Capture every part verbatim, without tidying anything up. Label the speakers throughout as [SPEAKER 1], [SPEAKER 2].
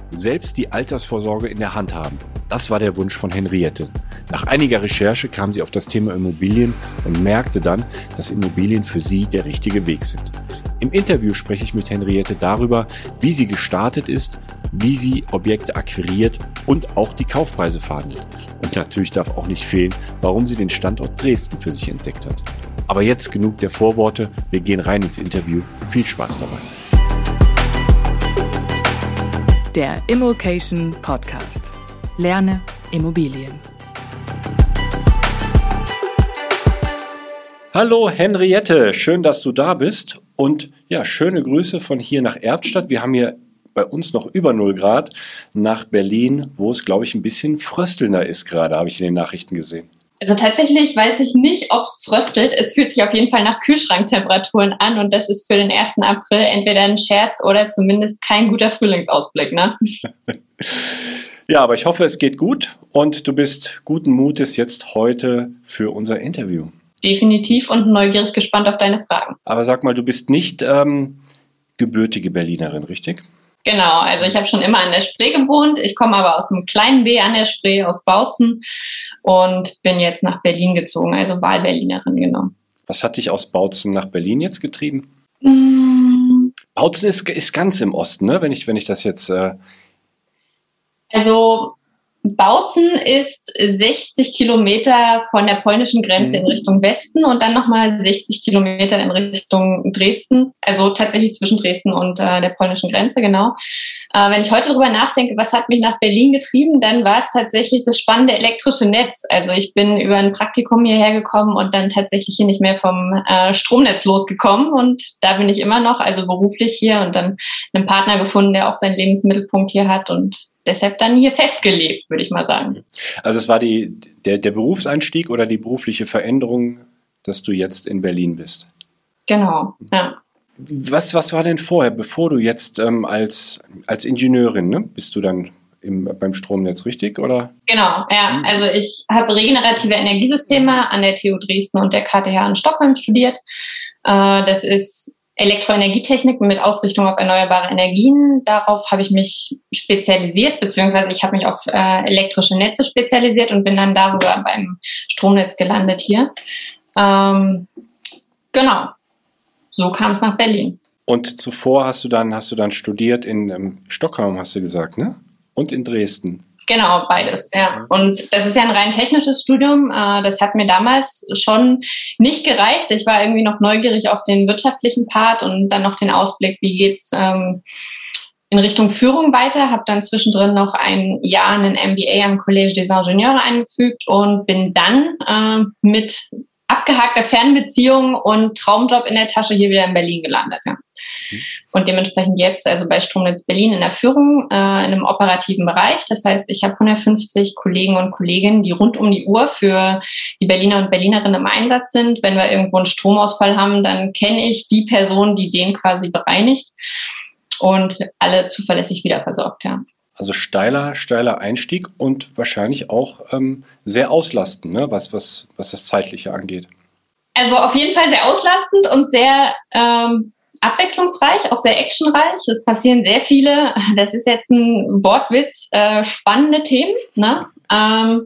[SPEAKER 1] Selbst die Altersvorsorge in der Hand haben. Das war der Wunsch von Henriette. Nach einiger Recherche kam sie auf das Thema Immobilien und merkte dann, dass Immobilien für sie der richtige Weg sind. Im Interview spreche ich mit Henriette darüber, wie sie gestartet ist, wie sie Objekte akquiriert und auch die Kaufpreise verhandelt. Und natürlich darf auch nicht fehlen, warum sie den Standort Dresden für sich entdeckt hat. Aber jetzt genug der Vorworte, wir gehen rein ins Interview. Viel Spaß dabei.
[SPEAKER 2] Der Immokation Podcast. Lerne Immobilien.
[SPEAKER 1] Hallo Henriette, schön, dass du da bist und ja, schöne Grüße von hier nach Erbstadt. Wir haben hier bei uns noch über null Grad nach Berlin, wo es, glaube ich, ein bisschen fröstelnder ist gerade, habe ich in den Nachrichten gesehen.
[SPEAKER 3] Also tatsächlich weiß ich nicht, ob es fröstelt. Es fühlt sich auf jeden Fall nach Kühlschranktemperaturen an und das ist für den ersten April entweder ein Scherz oder zumindest kein guter Frühlingsausblick, ne?
[SPEAKER 1] Ja, aber ich hoffe, es geht gut und du bist guten Mutes jetzt heute für unser Interview.
[SPEAKER 3] Definitiv und neugierig gespannt auf deine Fragen.
[SPEAKER 1] Aber sag mal, du bist nicht ähm, gebürtige Berlinerin, richtig?
[SPEAKER 3] Genau, also ich habe schon immer an der Spree gewohnt. Ich komme aber aus dem kleinen B an der Spree, aus Bautzen und bin jetzt nach Berlin gezogen, also Wahlberlinerin, genau.
[SPEAKER 1] Was hat dich aus Bautzen nach Berlin jetzt getrieben?
[SPEAKER 3] Mm.
[SPEAKER 1] Bautzen ist, ist ganz im Osten, ne? Wenn ich, wenn ich das jetzt... Äh
[SPEAKER 3] Also Bautzen ist sechzig Kilometer von der polnischen Grenze in Richtung Westen und dann nochmal sechzig Kilometer in Richtung Dresden, also tatsächlich zwischen Dresden und äh, der polnischen Grenze, genau. Äh, wenn ich heute drüber nachdenke, was hat mich nach Berlin getrieben, dann war es tatsächlich das spannende elektrische Netz. Also ich bin über ein Praktikum hierher gekommen und dann tatsächlich hier nicht mehr vom äh, Stromnetz losgekommen und da bin ich immer noch, also beruflich hier und dann einen Partner gefunden, der auch seinen Lebensmittelpunkt hier hat und deshalb dann hier festgelebt, würde ich mal sagen.
[SPEAKER 1] Also es war die, der, der Berufseinstieg oder die berufliche Veränderung, dass du jetzt in Berlin bist?
[SPEAKER 3] Genau, ja.
[SPEAKER 1] Was, was war denn vorher, bevor du jetzt ähm, als, als Ingenieurin, ne? Bist du dann im, beim Stromnetz, richtig? Oder?
[SPEAKER 3] Genau, ja. Also ich habe regenerative Energiesysteme an der T U Dresden und der K T H in Stockholm studiert. Äh, das ist Elektroenergietechnik mit Ausrichtung auf erneuerbare Energien. Darauf habe ich mich spezialisiert, beziehungsweise ich habe mich auf äh, elektrische Netze spezialisiert und bin dann darüber beim Stromnetz gelandet hier. Ähm, genau, so kam es nach Berlin.
[SPEAKER 1] Und zuvor hast du dann, hast du dann studiert in ähm, Stockholm, hast du gesagt, ne? Und in Dresden.
[SPEAKER 3] Genau, beides, ja. Und das ist ja ein rein technisches Studium. Das hat mir damals schon nicht gereicht. Ich war irgendwie noch neugierig auf den wirtschaftlichen Part und dann noch den Ausblick, wie geht's ähm, in Richtung Führung weiter. Habe dann zwischendrin noch ein Jahr einen M B A am Collège des Ingénieurs eingefügt und bin dann äh, mit abgehakter Fernbeziehung und Traumjob in der Tasche hier wieder in Berlin gelandet. Ja. Mhm. Und dementsprechend jetzt, also bei Stromnetz Berlin in der Führung, äh, in einem operativen Bereich. Das heißt, ich habe hundertfünfzig Kollegen und Kolleginnen, die rund um die Uhr für die Berliner und Berlinerinnen im Einsatz sind. Wenn wir irgendwo einen Stromausfall haben, dann kenne ich die Person, die den quasi bereinigt und alle zuverlässig wieder versorgt. Ja.
[SPEAKER 1] Also steiler, steiler Einstieg und wahrscheinlich auch ähm, sehr auslastend, ne? was, was, was das Zeitliche angeht.
[SPEAKER 3] Also auf jeden Fall sehr auslastend und sehr ähm, abwechslungsreich, auch sehr actionreich. Es passieren sehr viele, das ist jetzt ein Wortwitz, äh, spannende Themen. Ne? Ähm,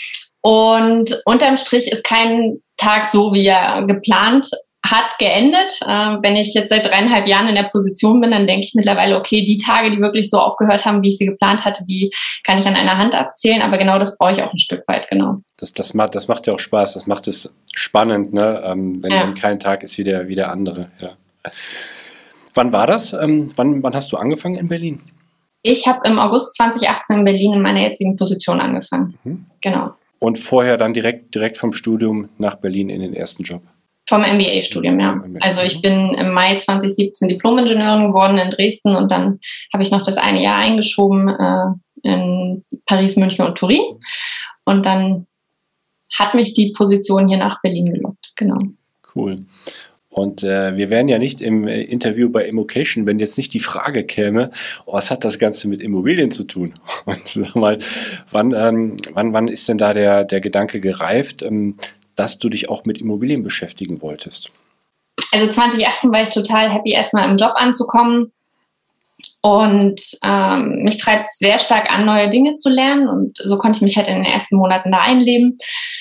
[SPEAKER 3] und unterm Strich ist kein Tag so, wie er geplant hat, geendet. Äh, wenn ich jetzt seit dreieinhalb Jahren in der Position bin, dann denke ich mittlerweile, okay, die Tage, die wirklich so aufgehört haben, wie ich sie geplant hatte, die kann ich an einer Hand abzählen, aber genau das brauche ich auch ein Stück weit, genau.
[SPEAKER 1] Das, das, macht, das macht ja auch Spaß, das macht es spannend, ne? ähm, wenn, ja. wenn kein Tag ist wie der, wie der andere. Ja. Wann war das? Ähm, wann, wann hast du angefangen in Berlin?
[SPEAKER 3] Ich habe im August zweitausendachtzehn in Berlin in meiner jetzigen Position angefangen, mhm. genau.
[SPEAKER 1] Und vorher dann direkt, direkt vom Studium nach Berlin in den ersten Job?
[SPEAKER 3] Vom M B A-Studium, ja. Also ich bin im Mai zweitausendsiebzehn Diplom-Ingenieurin geworden in Dresden und dann habe ich noch das eine Jahr eingeschoben äh, in Paris, München und Turin. Und dann hat mich die Position hier nach Berlin gelockt, genau.
[SPEAKER 1] Cool. Und äh, wir wären ja nicht im äh, Interview bei Immokation, wenn jetzt nicht die Frage käme, oh, was hat das Ganze mit Immobilien zu tun? Und sag mal, wann, ähm, wann, wann ist denn da der, der Gedanke gereift, ähm, dass du dich auch mit Immobilien beschäftigen wolltest?
[SPEAKER 3] Also zweitausendachtzehn war ich total happy, erstmal im Job anzukommen. Und ähm, mich treibt sehr stark an, neue Dinge zu lernen. Und so konnte ich mich halt in den ersten Monaten da einleben.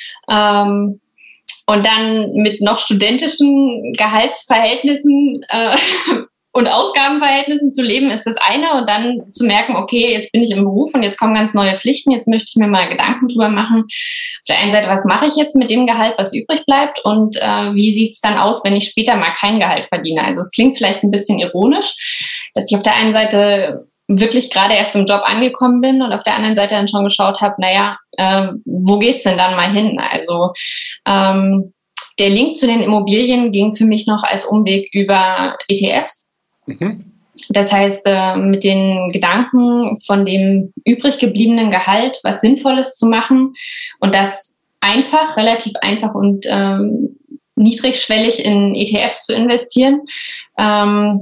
[SPEAKER 3] Ähm, und dann mit noch studentischen Gehaltsverhältnissen äh, und Ausgabenverhältnissen zu leben, ist das eine. Und dann zu merken, okay, jetzt bin ich im Beruf und jetzt kommen ganz neue Pflichten. Jetzt möchte ich mir mal Gedanken drüber machen. Auf der einen Seite, was mache ich jetzt mit dem Gehalt, was übrig bleibt? Und äh, wie sieht's dann aus, wenn ich später mal kein Gehalt verdiene? Also es klingt vielleicht ein bisschen ironisch, dass ich auf der einen Seite wirklich gerade erst im Job angekommen bin und auf der anderen Seite dann schon geschaut habe, naja, äh, wo geht's denn dann mal hin? Also ähm, der Link zu den Immobilien ging für mich noch als Umweg über E T Fs. Das heißt, äh, mit den Gedanken von dem übrig gebliebenen Gehalt was Sinnvolles zu machen und das einfach, relativ einfach und ähm, niedrigschwellig in E T Fs zu investieren, ähm,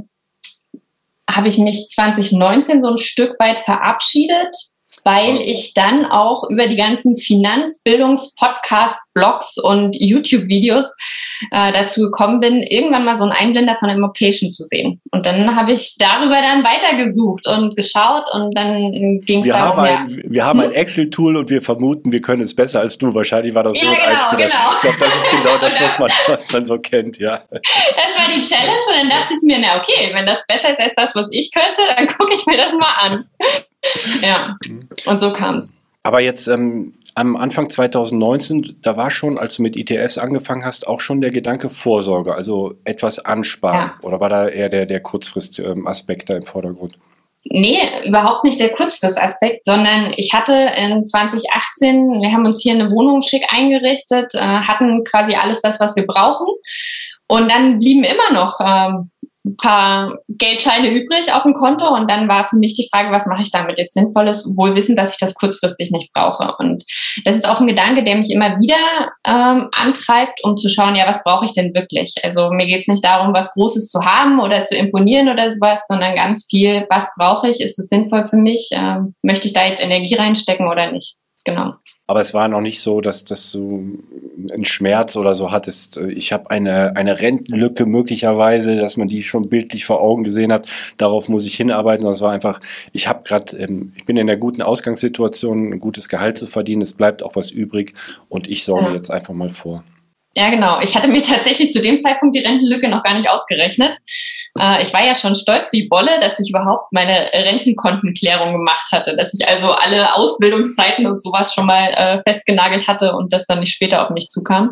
[SPEAKER 3] habe ich mich zwanzig neunzehn so ein Stück weit verabschiedet, weil ich dann auch über die ganzen Finanzbildungspodcasts, Blogs und YouTube-Videos äh, dazu gekommen bin, irgendwann mal so einen Einblender von Immocation zu sehen. Und dann habe ich darüber dann weitergesucht und geschaut und dann ging es darum,
[SPEAKER 1] ja. Wir haben ein Excel-Tool und wir vermuten, wir können es besser als du. Wahrscheinlich war das so
[SPEAKER 3] ja,
[SPEAKER 1] ein
[SPEAKER 3] genau,
[SPEAKER 1] Einspieler.
[SPEAKER 3] genau.
[SPEAKER 1] Ich glaube, das ist genau das, was man, was man so kennt, ja.
[SPEAKER 3] Das war die Challenge und dann dachte ich mir, na okay, wenn das besser ist als das, was ich könnte, dann gucke ich mir das mal an. Ja, und so kam es.
[SPEAKER 1] Aber jetzt ähm, am Anfang zwanzig neunzehn, da war schon, als du mit E T Fs angefangen hast, auch schon der Gedanke Vorsorge, also etwas ansparen. Ja. Oder war da eher der, der Kurzfrist-Aspekt da im Vordergrund?
[SPEAKER 3] Nee, überhaupt nicht der Kurzfristaspekt, sondern ich hatte in zwanzig achtzehn, wir haben uns hier eine Wohnung schick eingerichtet, äh, hatten quasi alles das, was wir brauchen. Und dann blieben immer noch ähm, ein paar Geldscheine übrig auf dem Konto und dann war für mich die Frage, was mache ich damit jetzt Sinnvolles, wohl wissend, dass ich das kurzfristig nicht brauche. Und das ist auch ein Gedanke, der mich immer wieder ähm, antreibt, um zu schauen, ja, was brauche ich denn wirklich? Also mir geht es nicht darum, was Großes zu haben oder zu imponieren oder sowas, sondern ganz viel, was brauche ich? Ist es sinnvoll für mich? Ähm, möchte ich da jetzt Energie reinstecken oder nicht? Genau.
[SPEAKER 1] Aber es war noch nicht so, dass, dass du einen Schmerz oder so hattest. Ich habe eine, eine Rentenlücke möglicherweise, dass man die schon bildlich vor Augen gesehen hat. Darauf muss ich hinarbeiten. Das war einfach, ich habe gerade, ähm, ich bin in einer guten Ausgangssituation, ein gutes Gehalt zu verdienen. Es bleibt auch was übrig und ich sorge ja. jetzt einfach mal vor.
[SPEAKER 3] Ja, genau. Ich hatte mir tatsächlich zu dem Zeitpunkt die Rentenlücke noch gar nicht ausgerechnet. Äh, ich war ja schon stolz wie Bolle, dass ich überhaupt meine Rentenkontenklärung gemacht hatte, dass ich also alle Ausbildungszeiten und sowas schon mal äh, festgenagelt hatte und das dann nicht später auf mich zukam.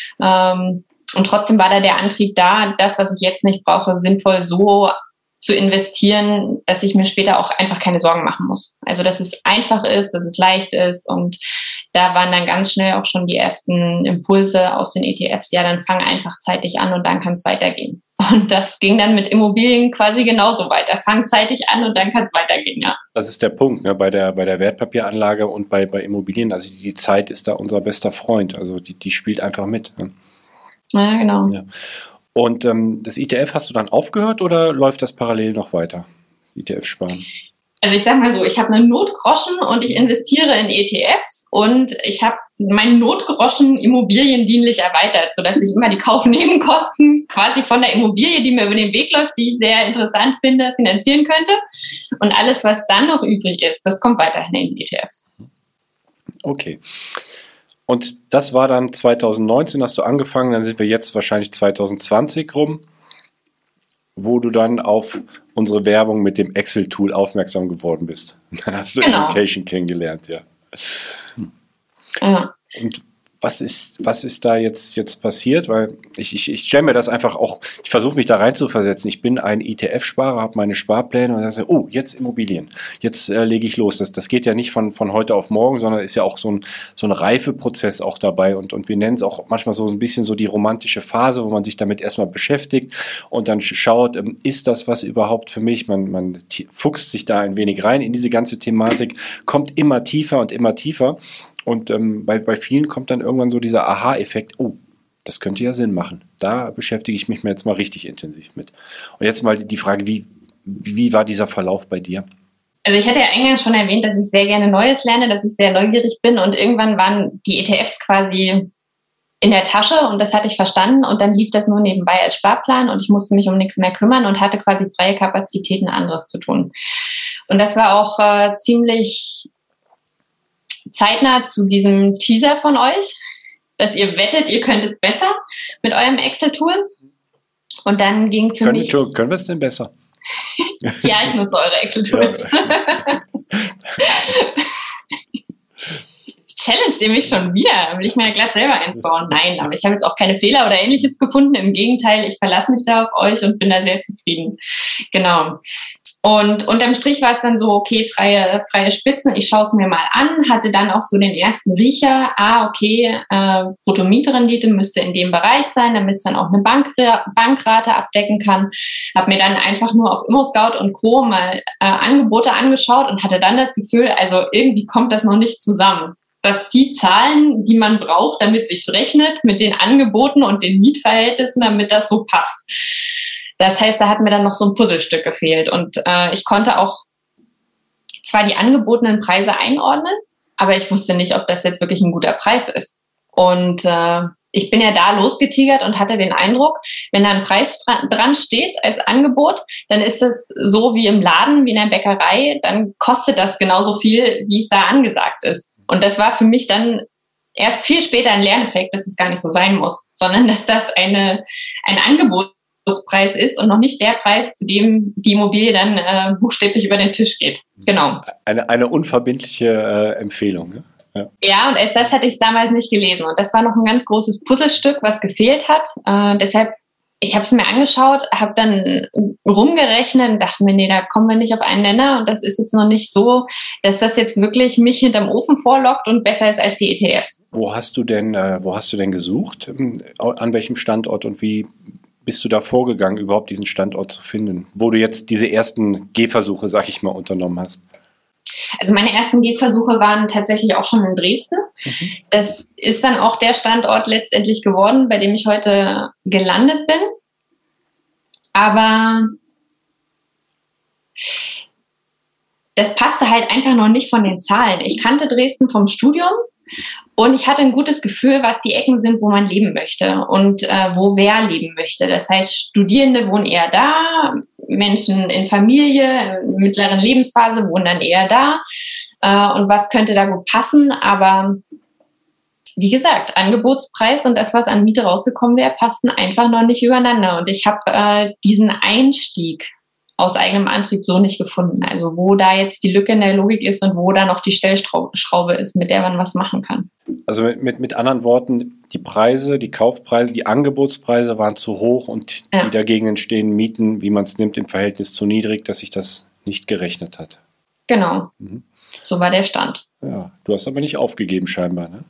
[SPEAKER 3] Ähm, und trotzdem war da der Antrieb da, das, was ich jetzt nicht brauche, sinnvoll so zu investieren, dass ich mir später auch einfach keine Sorgen machen muss. Also, dass es einfach ist, dass es leicht ist und da waren dann ganz schnell auch schon die ersten Impulse aus den E T Fs. Ja, dann fang einfach zeitig an und dann kann es weitergehen. Und das ging dann mit Immobilien quasi genauso weiter. Fang zeitig an und dann kann es weitergehen, ja.
[SPEAKER 1] Das ist der Punkt, ne, bei der, bei der Wertpapieranlage und bei, bei Immobilien. Also die Zeit ist da unser bester Freund. Also die, die spielt einfach mit. Ne?
[SPEAKER 3] Ja, genau.
[SPEAKER 1] Ja. Und ähm, das E T F hast du dann aufgehört oder läuft das parallel noch weiter? E T F sparen?
[SPEAKER 3] Also ich sag mal so, ich habe einen Notgroschen und ich investiere in E T Fs und ich habe meinen Notgroschen immobiliendienlich erweitert, sodass ich immer die Kaufnebenkosten quasi von der Immobilie, die mir über den Weg läuft, die ich sehr interessant finde, finanzieren könnte. Und alles, was dann noch übrig ist, das kommt weiterhin in E T Fs.
[SPEAKER 1] Okay. Und das war dann zwanzig neunzehn, hast du angefangen, dann sind wir jetzt wahrscheinlich zwanzig zwanzig rum, wo du dann auf unsere Werbung mit dem Excel-Tool aufmerksam geworden bist. Dann hast du genau. Immocation kennengelernt, ja.
[SPEAKER 3] Ja.
[SPEAKER 1] Und was ist, was ist da jetzt, jetzt passiert? Weil ich, ich, ich stelle mir das einfach auch, ich versuche mich da rein zu versetzen. Ich bin ein E T F-Sparer, habe meine Sparpläne und dann sage, oh, jetzt Immobilien. Jetzt äh, lege ich los. Das, das geht ja nicht von, von heute auf morgen, sondern ist ja auch so ein, so ein Reifeprozess auch dabei. Und, und wir nennen es auch manchmal so ein bisschen so die romantische Phase, wo man sich damit erstmal beschäftigt und dann schaut, ähm, ist das was überhaupt für mich? Man, man fuchst sich da ein wenig rein in diese ganze Thematik, kommt immer tiefer und immer tiefer. Und ähm, bei, bei vielen kommt dann irgendwann so dieser Aha-Effekt, oh, das könnte ja Sinn machen. Da beschäftige ich mich mir jetzt mal richtig intensiv mit. Und jetzt mal die Frage, wie, wie war dieser Verlauf bei dir?
[SPEAKER 3] Also ich hatte ja eingangs schon erwähnt, dass ich sehr gerne Neues lerne, dass ich sehr neugierig bin und irgendwann waren die E T Fs quasi in der Tasche und das hatte ich verstanden und dann lief das nur nebenbei als Sparplan und ich musste mich um nichts mehr kümmern und hatte quasi freie Kapazitäten, anderes zu tun. Und das war auch äh, ziemlich zeitnah zu diesem Teaser von euch, dass ihr wettet, ihr könnt es besser mit eurem Excel-Tool. Und dann ging für
[SPEAKER 1] können,
[SPEAKER 3] mich...
[SPEAKER 1] Können wir es denn besser?
[SPEAKER 3] Ja, ich nutze eure Excel-Tools. Ja. Challenge ihr mich schon wieder. Will ich mir ja glatt selber eins bauen? Nein, aber ich habe jetzt auch keine Fehler oder Ähnliches gefunden. Im Gegenteil, ich verlasse mich da auf euch und bin da sehr zufrieden. Genau. Und unterm Strich war es dann so, okay, freie, freie Spitzen, ich schaue es mir mal an, hatte dann auch so den ersten Riecher, ah, okay, äh, Bruttomietrendite müsste in dem Bereich sein, damit es dann auch eine Bank, Bankrate abdecken kann. Habe mir dann einfach nur auf ImmoScout und Co. mal äh, Angebote angeschaut und hatte dann das Gefühl, also irgendwie kommt das noch nicht zusammen. Dass die Zahlen, die man braucht, damit sich's rechnet, mit den Angeboten und den Mietverhältnissen, damit das so passt. Das heißt, da hat mir dann noch so ein Puzzlestück gefehlt. Und äh, ich konnte auch zwar die angebotenen Preise einordnen, aber ich wusste nicht, ob das jetzt wirklich ein guter Preis ist. Und äh, ich bin ja da losgetigert und hatte den Eindruck, wenn da ein Preis dran steht als Angebot, dann ist es so wie im Laden, wie in der Bäckerei, dann kostet das genauso viel, wie es da angesagt ist. Und das war für mich dann erst viel später ein Lerneffekt, dass es gar nicht so sein muss, sondern dass das eine, ein Angebotspreis ist und noch nicht der Preis, zu dem die Immobilie dann äh, buchstäblich über den Tisch geht. Genau.
[SPEAKER 1] Eine, eine unverbindliche äh, Empfehlung, ne? Ja.
[SPEAKER 3] Ja, und erst das hatte ich damals nicht gelesen. Und das war noch ein ganz großes Puzzlestück, was gefehlt hat. Äh, deshalb, ich habe es mir angeschaut, habe dann rumgerechnet und dachte mir, nee, da kommen wir nicht auf einen Nenner. Und das ist jetzt noch nicht so, dass das jetzt wirklich mich hinterm Ofen vorlockt und besser ist als die E T Fs.
[SPEAKER 1] Wo hast du denn, äh, wo hast du denn gesucht? An welchem Standort und wie bist du da vorgegangen, überhaupt diesen Standort zu finden? Wo du jetzt diese ersten Gehversuche, sag ich mal, unternommen hast?
[SPEAKER 3] Also meine ersten Gehversuche waren tatsächlich auch schon in Dresden. Mhm. Das ist dann auch der Standort letztendlich geworden, bei dem ich heute gelandet bin. Aber das passte halt einfach noch nicht von den Zahlen. Ich kannte Dresden vom Studium und ich hatte ein gutes Gefühl, was die Ecken sind, wo man leben möchte und äh, wo wer leben möchte. Das heißt, Studierende wohnen eher da, Menschen in Familie, in mittleren Lebensphase wohnen dann eher da. Äh, und was könnte da gut passen? Aber wie gesagt, Angebotspreis und das, was an Miete rausgekommen wäre, passten einfach noch nicht übereinander. Und ich habe äh, diesen Einstieg aus eigenem Antrieb so nicht gefunden. Also wo da jetzt die Lücke in der Logik ist und wo da noch die Stellschraube ist, mit der man was machen kann.
[SPEAKER 1] Also mit, mit, mit anderen Worten, die Preise, die Kaufpreise, die Angebotspreise waren zu hoch und ja. Die dagegen entstehenden Mieten, wie man es nimmt, im Verhältnis zu niedrig, dass sich das nicht gerechnet hat.
[SPEAKER 3] Genau, mhm. So war der Stand.
[SPEAKER 1] Ja, du hast aber nicht aufgegeben scheinbar, ne?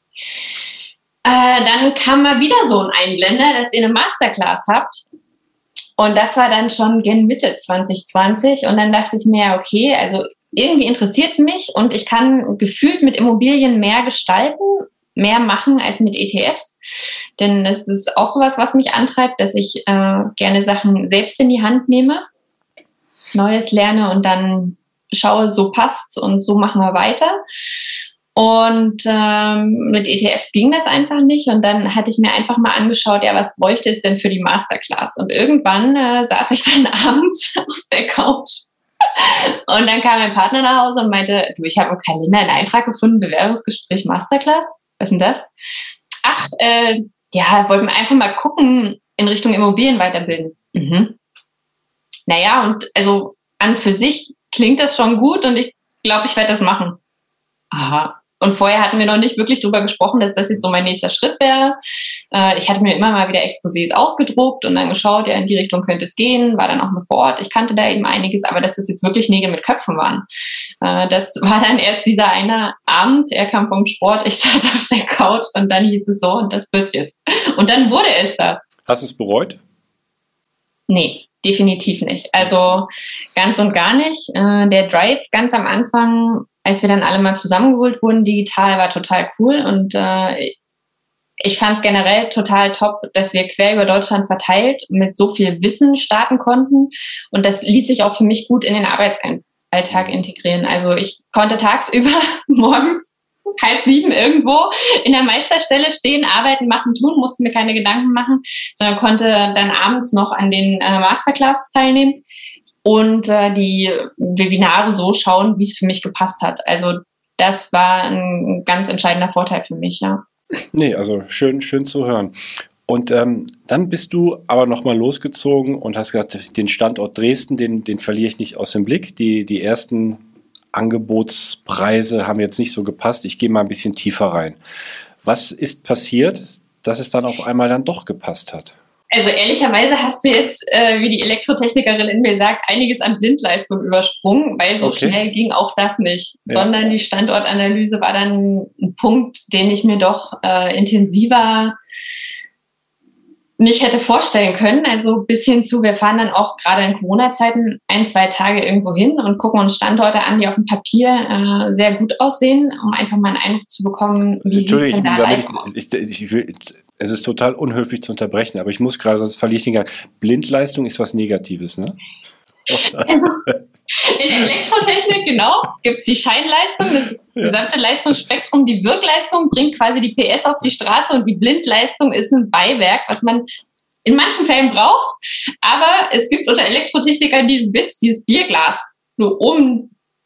[SPEAKER 3] Äh, dann kam mal wieder so ein Einblender, dass ihr eine Masterclass habt. Und das war dann schon gen Mitte zwanzig zwanzig. Und dann dachte ich mir, okay, also irgendwie interessiert es mich und ich kann gefühlt mit Immobilien mehr gestalten, mehr machen als mit E T Fs. Denn das ist auch sowas, was mich antreibt, dass ich äh, gerne Sachen selbst in die Hand nehme, Neues lerne und dann schaue, so passt's und so machen wir weiter. Und ähm, mit E T Fs ging das einfach nicht. Und dann hatte ich mir einfach mal angeschaut, ja, was bräuchte es denn für die Masterclass? Und irgendwann äh, saß ich dann abends auf der Couch. Und dann kam mein Partner nach Hause und meinte, du, ich habe im Kalender einen Eintrag gefunden, Bewerbungsgespräch Masterclass. Was ist denn das? Ach, äh, ja, wollten wir einfach mal gucken in Richtung Immobilien weiterbilden. Mhm. Naja, und also an für sich klingt das schon gut und ich glaube, ich werde das machen. Aha. Und vorher hatten wir noch nicht wirklich drüber gesprochen, dass das jetzt so mein nächster Schritt wäre. Äh, ich hatte mir immer mal wieder Exposés ausgedruckt und dann geschaut, ja, in die Richtung könnte es gehen, war dann auch mal vor Ort. Ich kannte da eben einiges, aber dass das jetzt wirklich Nägel mit Köpfen waren. Äh, das war dann erst dieser eine Abend. Er kam vom Sport, ich saß auf der Couch und dann hieß es so, und das wird's jetzt. Und dann wurde es das.
[SPEAKER 1] Hast du es bereut?
[SPEAKER 3] Nee, definitiv nicht. Also ganz und gar nicht. Äh, der Drive ganz am Anfang, als wir dann alle mal zusammengeholt wurden, digital, war total cool und äh, ich fand es generell total top, dass wir quer über Deutschland verteilt mit so viel Wissen starten konnten und das ließ sich auch für mich gut in den Arbeitsalltag integrieren. Also ich konnte tagsüber morgens halb sieben irgendwo in der Meisterstelle stehen, arbeiten, machen, tun, musste mir keine Gedanken machen, sondern konnte dann abends noch an den äh, Masterclasses teilnehmen und äh, die Webinare so schauen, wie es für mich gepasst hat. Also das war ein ganz entscheidender Vorteil für mich, ja.
[SPEAKER 1] Nee, also schön, schön zu hören. Und ähm, dann bist du aber nochmal losgezogen und hast gesagt, den Standort Dresden, den, den verliere ich nicht aus dem Blick. Die, die ersten Angebotspreise haben jetzt nicht so gepasst. Ich gehe mal ein bisschen tiefer rein. Was ist passiert, dass es dann auf einmal dann doch gepasst hat?
[SPEAKER 3] Also ehrlicherweise hast du jetzt, äh, wie die Elektrotechnikerin in mir sagt, einiges an Blindleistung übersprungen, weil so okay. schnell ging auch das nicht. Ja. Sondern die Standortanalyse war dann ein Punkt, den ich mir doch äh, intensiver nicht hätte vorstellen können. Also bis hin zu, wir fahren dann auch gerade in Corona-Zeiten ein, zwei Tage irgendwo hin und gucken uns Standorte an, die auf dem Papier äh, sehr gut aussehen, um einfach mal einen Eindruck zu bekommen, wie sieht es denn da live aus.
[SPEAKER 1] Ich, ich, ich will, es ist total unhöflich zu unterbrechen, aber ich muss gerade, sonst verliere ich den Gang. Blindleistung ist was Negatives, ne?
[SPEAKER 3] Also, in der Elektrotechnik, genau, gibt es die Scheinleistung, das ja. gesamte Leistungsspektrum. Die Wirkleistung bringt quasi die P S auf die Straße und die Blindleistung ist ein Beiwerk, was man in manchen Fällen braucht. Aber es gibt unter Elektrotechnikern diesen Witz, dieses Bierglas, wo du oben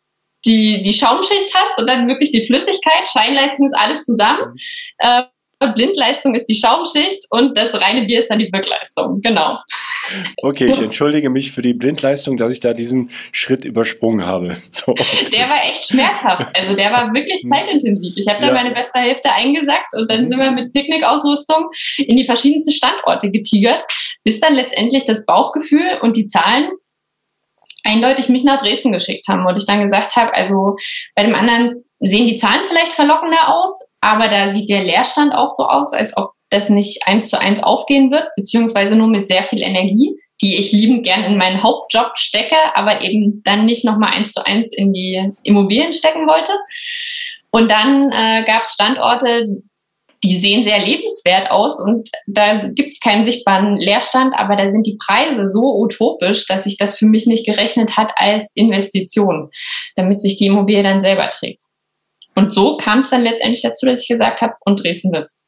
[SPEAKER 3] die, die Schaumschicht hast und dann wirklich die Flüssigkeit. Scheinleistung ist alles zusammen. Äh, Blindleistung ist die Schaumschicht und das reine Bier ist dann die Wirkleistung, genau.
[SPEAKER 1] Okay, ich entschuldige mich für die Blindleistung, dass ich da diesen Schritt übersprungen habe. So.
[SPEAKER 3] Der war echt schmerzhaft, also der war wirklich zeitintensiv. Ich habe da ja. meine bessere Hälfte eingesackt und dann mhm. sind wir mit Picknickausrüstung in die verschiedensten Standorte getigert, bis dann letztendlich das Bauchgefühl und die Zahlen eindeutig mich nach Dresden geschickt haben und ich dann gesagt habe, also bei dem anderen sehen die Zahlen vielleicht verlockender aus, aber da sieht der Leerstand auch so aus, als ob das nicht eins zu eins aufgehen wird, beziehungsweise nur mit sehr viel Energie, die ich liebend gern in meinen Hauptjob stecke, aber eben dann nicht nochmal eins zu eins in die Immobilien stecken wollte. Und dann äh, gab es Standorte, die sehen sehr lebenswert aus und da gibt es keinen sichtbaren Leerstand, aber da sind die Preise so utopisch, dass sich das für mich nicht gerechnet hat als Investition, damit sich die Immobilie dann selber trägt. Und so kam es dann letztendlich dazu, dass ich gesagt habe, und Dresden wird's.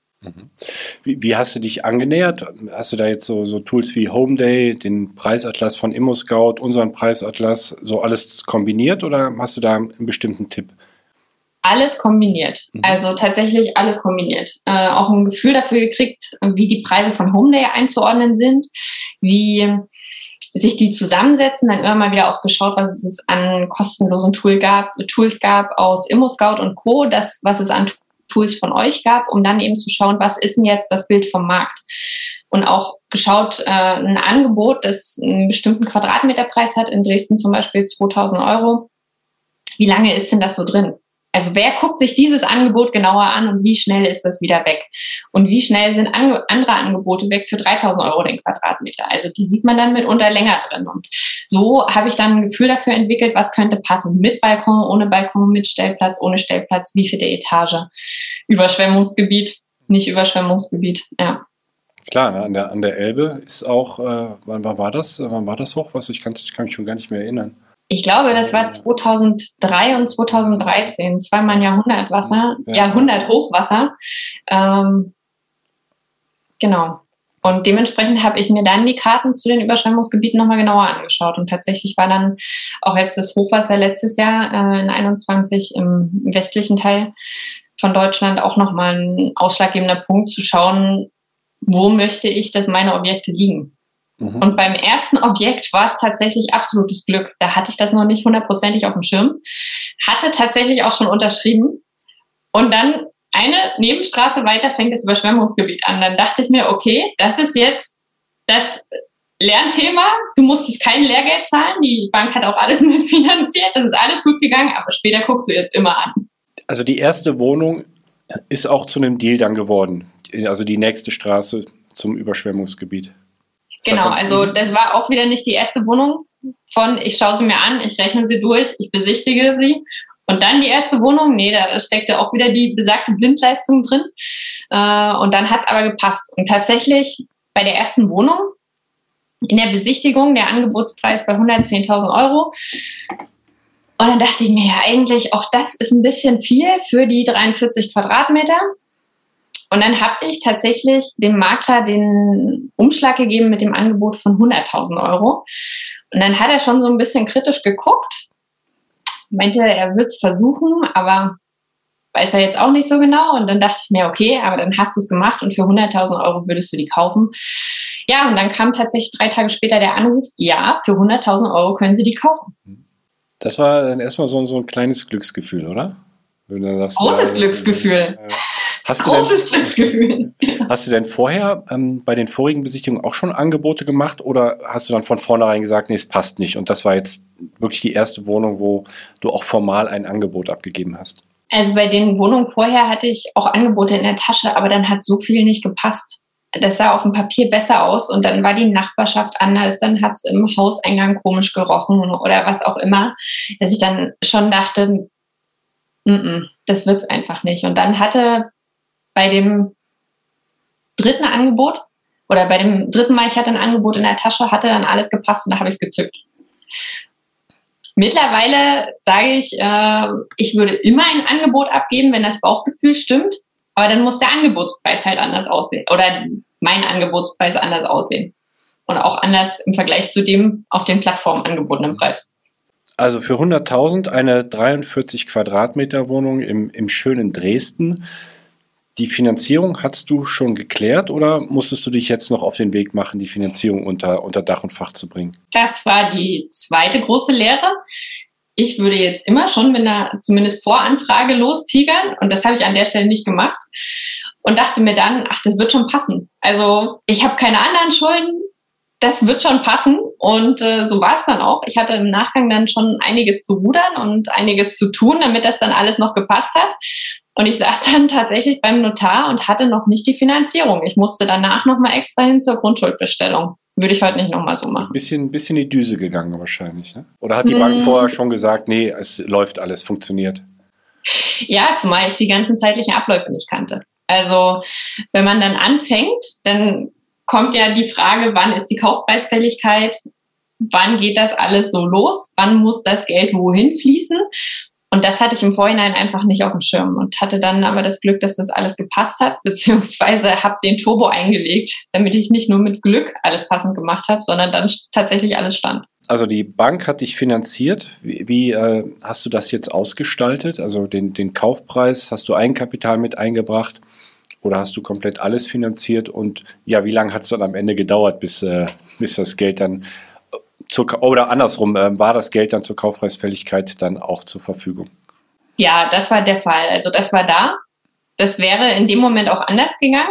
[SPEAKER 1] Wie, wie hast du dich angenähert? Hast du da jetzt so, so Tools wie Homeday, den Preisatlas von ImmoScout, unseren Preisatlas, so alles kombiniert oder hast du da einen bestimmten Tipp?
[SPEAKER 3] Alles kombiniert, mhm. also tatsächlich alles kombiniert. Äh, auch ein Gefühl dafür gekriegt, wie die Preise von Homeday einzuordnen sind, wie sich die zusammensetzen, dann immer mal wieder auch geschaut, was es an kostenlosen Tool gab, Tools gab aus ImmoScout und Co., das, was es an Tools von euch gab, um dann eben zu schauen, was ist denn jetzt das Bild vom Markt? Und auch geschaut, äh, ein Angebot, das einen bestimmten Quadratmeterpreis hat, in Dresden zum Beispiel zweitausend Euro. Wie lange ist denn das so drin? Also wer guckt sich dieses Angebot genauer an und wie schnell ist das wieder weg? Und wie schnell sind ange- andere Angebote weg für dreitausend Euro den Quadratmeter? Also die sieht man dann mitunter länger drin. Und so habe ich dann ein Gefühl dafür entwickelt, was könnte passen. Mit Balkon, ohne Balkon, mit Stellplatz, ohne Stellplatz, wie viele Etage? Überschwemmungsgebiet, nicht Überschwemmungsgebiet, ja.
[SPEAKER 1] Klar, ne, an der, an der Elbe ist auch, äh, wann, wann war das? Wann war das Hochwasser? Ich kann, ich kann mich schon gar nicht mehr erinnern.
[SPEAKER 3] Ich glaube, das war zweitausenddrei und zweitausenddreizehn, zweimal ein Jahrhundertwasser, ja. Jahrhundert-Hochwasser. Ähm, genau. Und dementsprechend habe ich mir dann die Karten zu den Überschwemmungsgebieten nochmal genauer angeschaut. Und tatsächlich war dann auch jetzt das Hochwasser letztes Jahr äh, in einundzwanzig im westlichen Teil von Deutschland auch nochmal ein ausschlaggebender Punkt zu schauen, wo möchte ich, dass meine Objekte liegen. Mhm. Und beim ersten Objekt war es tatsächlich absolutes Glück. Da hatte ich das noch nicht hundertprozentig auf dem Schirm. Hatte tatsächlich auch schon unterschrieben. Und dann eine Nebenstraße weiter fängt das Überschwemmungsgebiet an. Dann dachte ich mir, okay, das ist jetzt das Lernthema. Du musstest kein Lehrgeld zahlen. Die Bank hat auch alles mitfinanziert. Das ist alles gut gegangen. Aber später guckst du jetzt immer an. Also die erste Wohnung ist auch zu einem Deal dann geworden. Also die nächste Straße zum Überschwemmungsgebiet. Genau, also das war auch wieder nicht die erste Wohnung von, ich schaue sie mir an, ich rechne sie durch, ich besichtige sie und dann die erste Wohnung, nee, da steckte auch wieder die besagte Blindleistung drin äh, und dann hat es aber gepasst. Und tatsächlich bei der ersten Wohnung, in der Besichtigung, der Angebotspreis bei hundertzehntausend Euro, Und dann dachte ich mir, ja, eigentlich auch das ist ein bisschen viel für die dreiundvierzig Quadratmeter. Und dann habe ich tatsächlich dem Makler den Umschlag gegeben mit dem Angebot von hunderttausend Euro. Und dann hat er schon so ein bisschen kritisch geguckt, meinte, er wird es versuchen, aber weiß er jetzt auch nicht so genau. Und dann dachte ich mir, okay, aber dann hast du es gemacht und für hunderttausend Euro würdest du die kaufen. Ja, und dann kam tatsächlich drei Tage später der Anruf, ja, für hunderttausend Euro können Sie die kaufen.
[SPEAKER 1] Das war dann erstmal so, so ein kleines Glücksgefühl, oder? Wenn du sagst,
[SPEAKER 3] Großes
[SPEAKER 1] ja,
[SPEAKER 3] Glücksgefühl.
[SPEAKER 1] Ja. Hast du
[SPEAKER 3] Großes
[SPEAKER 1] denn,
[SPEAKER 3] Glücksgefühl.
[SPEAKER 1] Hast du denn vorher ähm, bei den vorigen Besichtigungen auch schon Angebote gemacht oder hast du dann von vornherein gesagt, nee, es passt nicht und das war jetzt wirklich die erste Wohnung, wo du auch formal ein Angebot abgegeben hast?
[SPEAKER 3] Also bei den Wohnungen vorher hatte ich auch Angebote in der Tasche, aber dann hat so viel nicht gepasst. Das sah auf dem Papier besser aus und dann war die Nachbarschaft anders, dann hat es im Hauseingang komisch gerochen oder was auch immer, dass ich dann schon dachte, n-n, das wird's einfach nicht. Und dann hatte bei dem dritten Angebot oder bei dem dritten Mal, ich hatte ein Angebot in der Tasche, hatte dann alles gepasst und da habe ich es gezückt. Mittlerweile sage ich, äh, ich würde immer ein Angebot abgeben, wenn das Bauchgefühl stimmt, aber dann muss der Angebotspreis halt anders aussehen oder mein Angebotspreis anders aussehen und auch anders im Vergleich zu dem auf den Plattformen angebotenen Preis.
[SPEAKER 1] Also für hunderttausend eine dreiundvierzig Quadratmeter Wohnung im, im schönen Dresden. Die Finanzierung hast du schon geklärt oder musstest du dich jetzt noch auf den Weg machen, die Finanzierung unter, unter Dach und Fach zu bringen?
[SPEAKER 3] Das war die zweite große Lehre. Ich würde jetzt immer schon mit einer zumindest Voranfrage lostigern und das habe ich an der Stelle nicht gemacht und dachte mir dann, ach, das wird schon passen. Also ich habe keine anderen Schulden, das wird schon passen und äh, so war es dann auch. Ich hatte im Nachgang dann schon einiges zu rudern und einiges zu tun, damit das dann alles noch gepasst hat. Und ich saß dann tatsächlich beim Notar und hatte noch nicht die Finanzierung. Ich musste danach nochmal extra hin zur Grundschuldbestellung. Würde ich heute nicht nochmal so machen.
[SPEAKER 1] Ein bisschen, bisschen in die Düse gegangen wahrscheinlich, ne? Oder hat die hm. Bank vorher schon gesagt, nee, es läuft alles, funktioniert?
[SPEAKER 3] Ja, zumal ich die ganzen zeitlichen Abläufe nicht kannte. Also wenn man dann anfängt, dann kommt ja die Frage, wann ist die Kaufpreisfälligkeit? Wann geht das alles so los? Wann muss das Geld wohin fließen? Und das hatte ich im Vorhinein einfach nicht auf dem Schirm und hatte dann aber das Glück, dass das alles gepasst hat, beziehungsweise habe den Turbo eingelegt, damit ich nicht nur mit Glück alles passend gemacht habe, sondern dann tatsächlich alles stand.
[SPEAKER 1] Also die Bank hat dich finanziert. Wie, wie äh, hast du das jetzt ausgestaltet? Also den, den Kaufpreis, hast du Eigenkapital mit eingebracht oder hast du komplett alles finanziert? Und ja, wie lange hat es dann am Ende gedauert, bis, äh, bis das Geld dann Zur, oder andersrum, äh, war das Geld dann zur Kaufpreisfälligkeit dann auch zur Verfügung?
[SPEAKER 3] Ja, das war der Fall. Also das war da. Das wäre in dem Moment auch anders gegangen.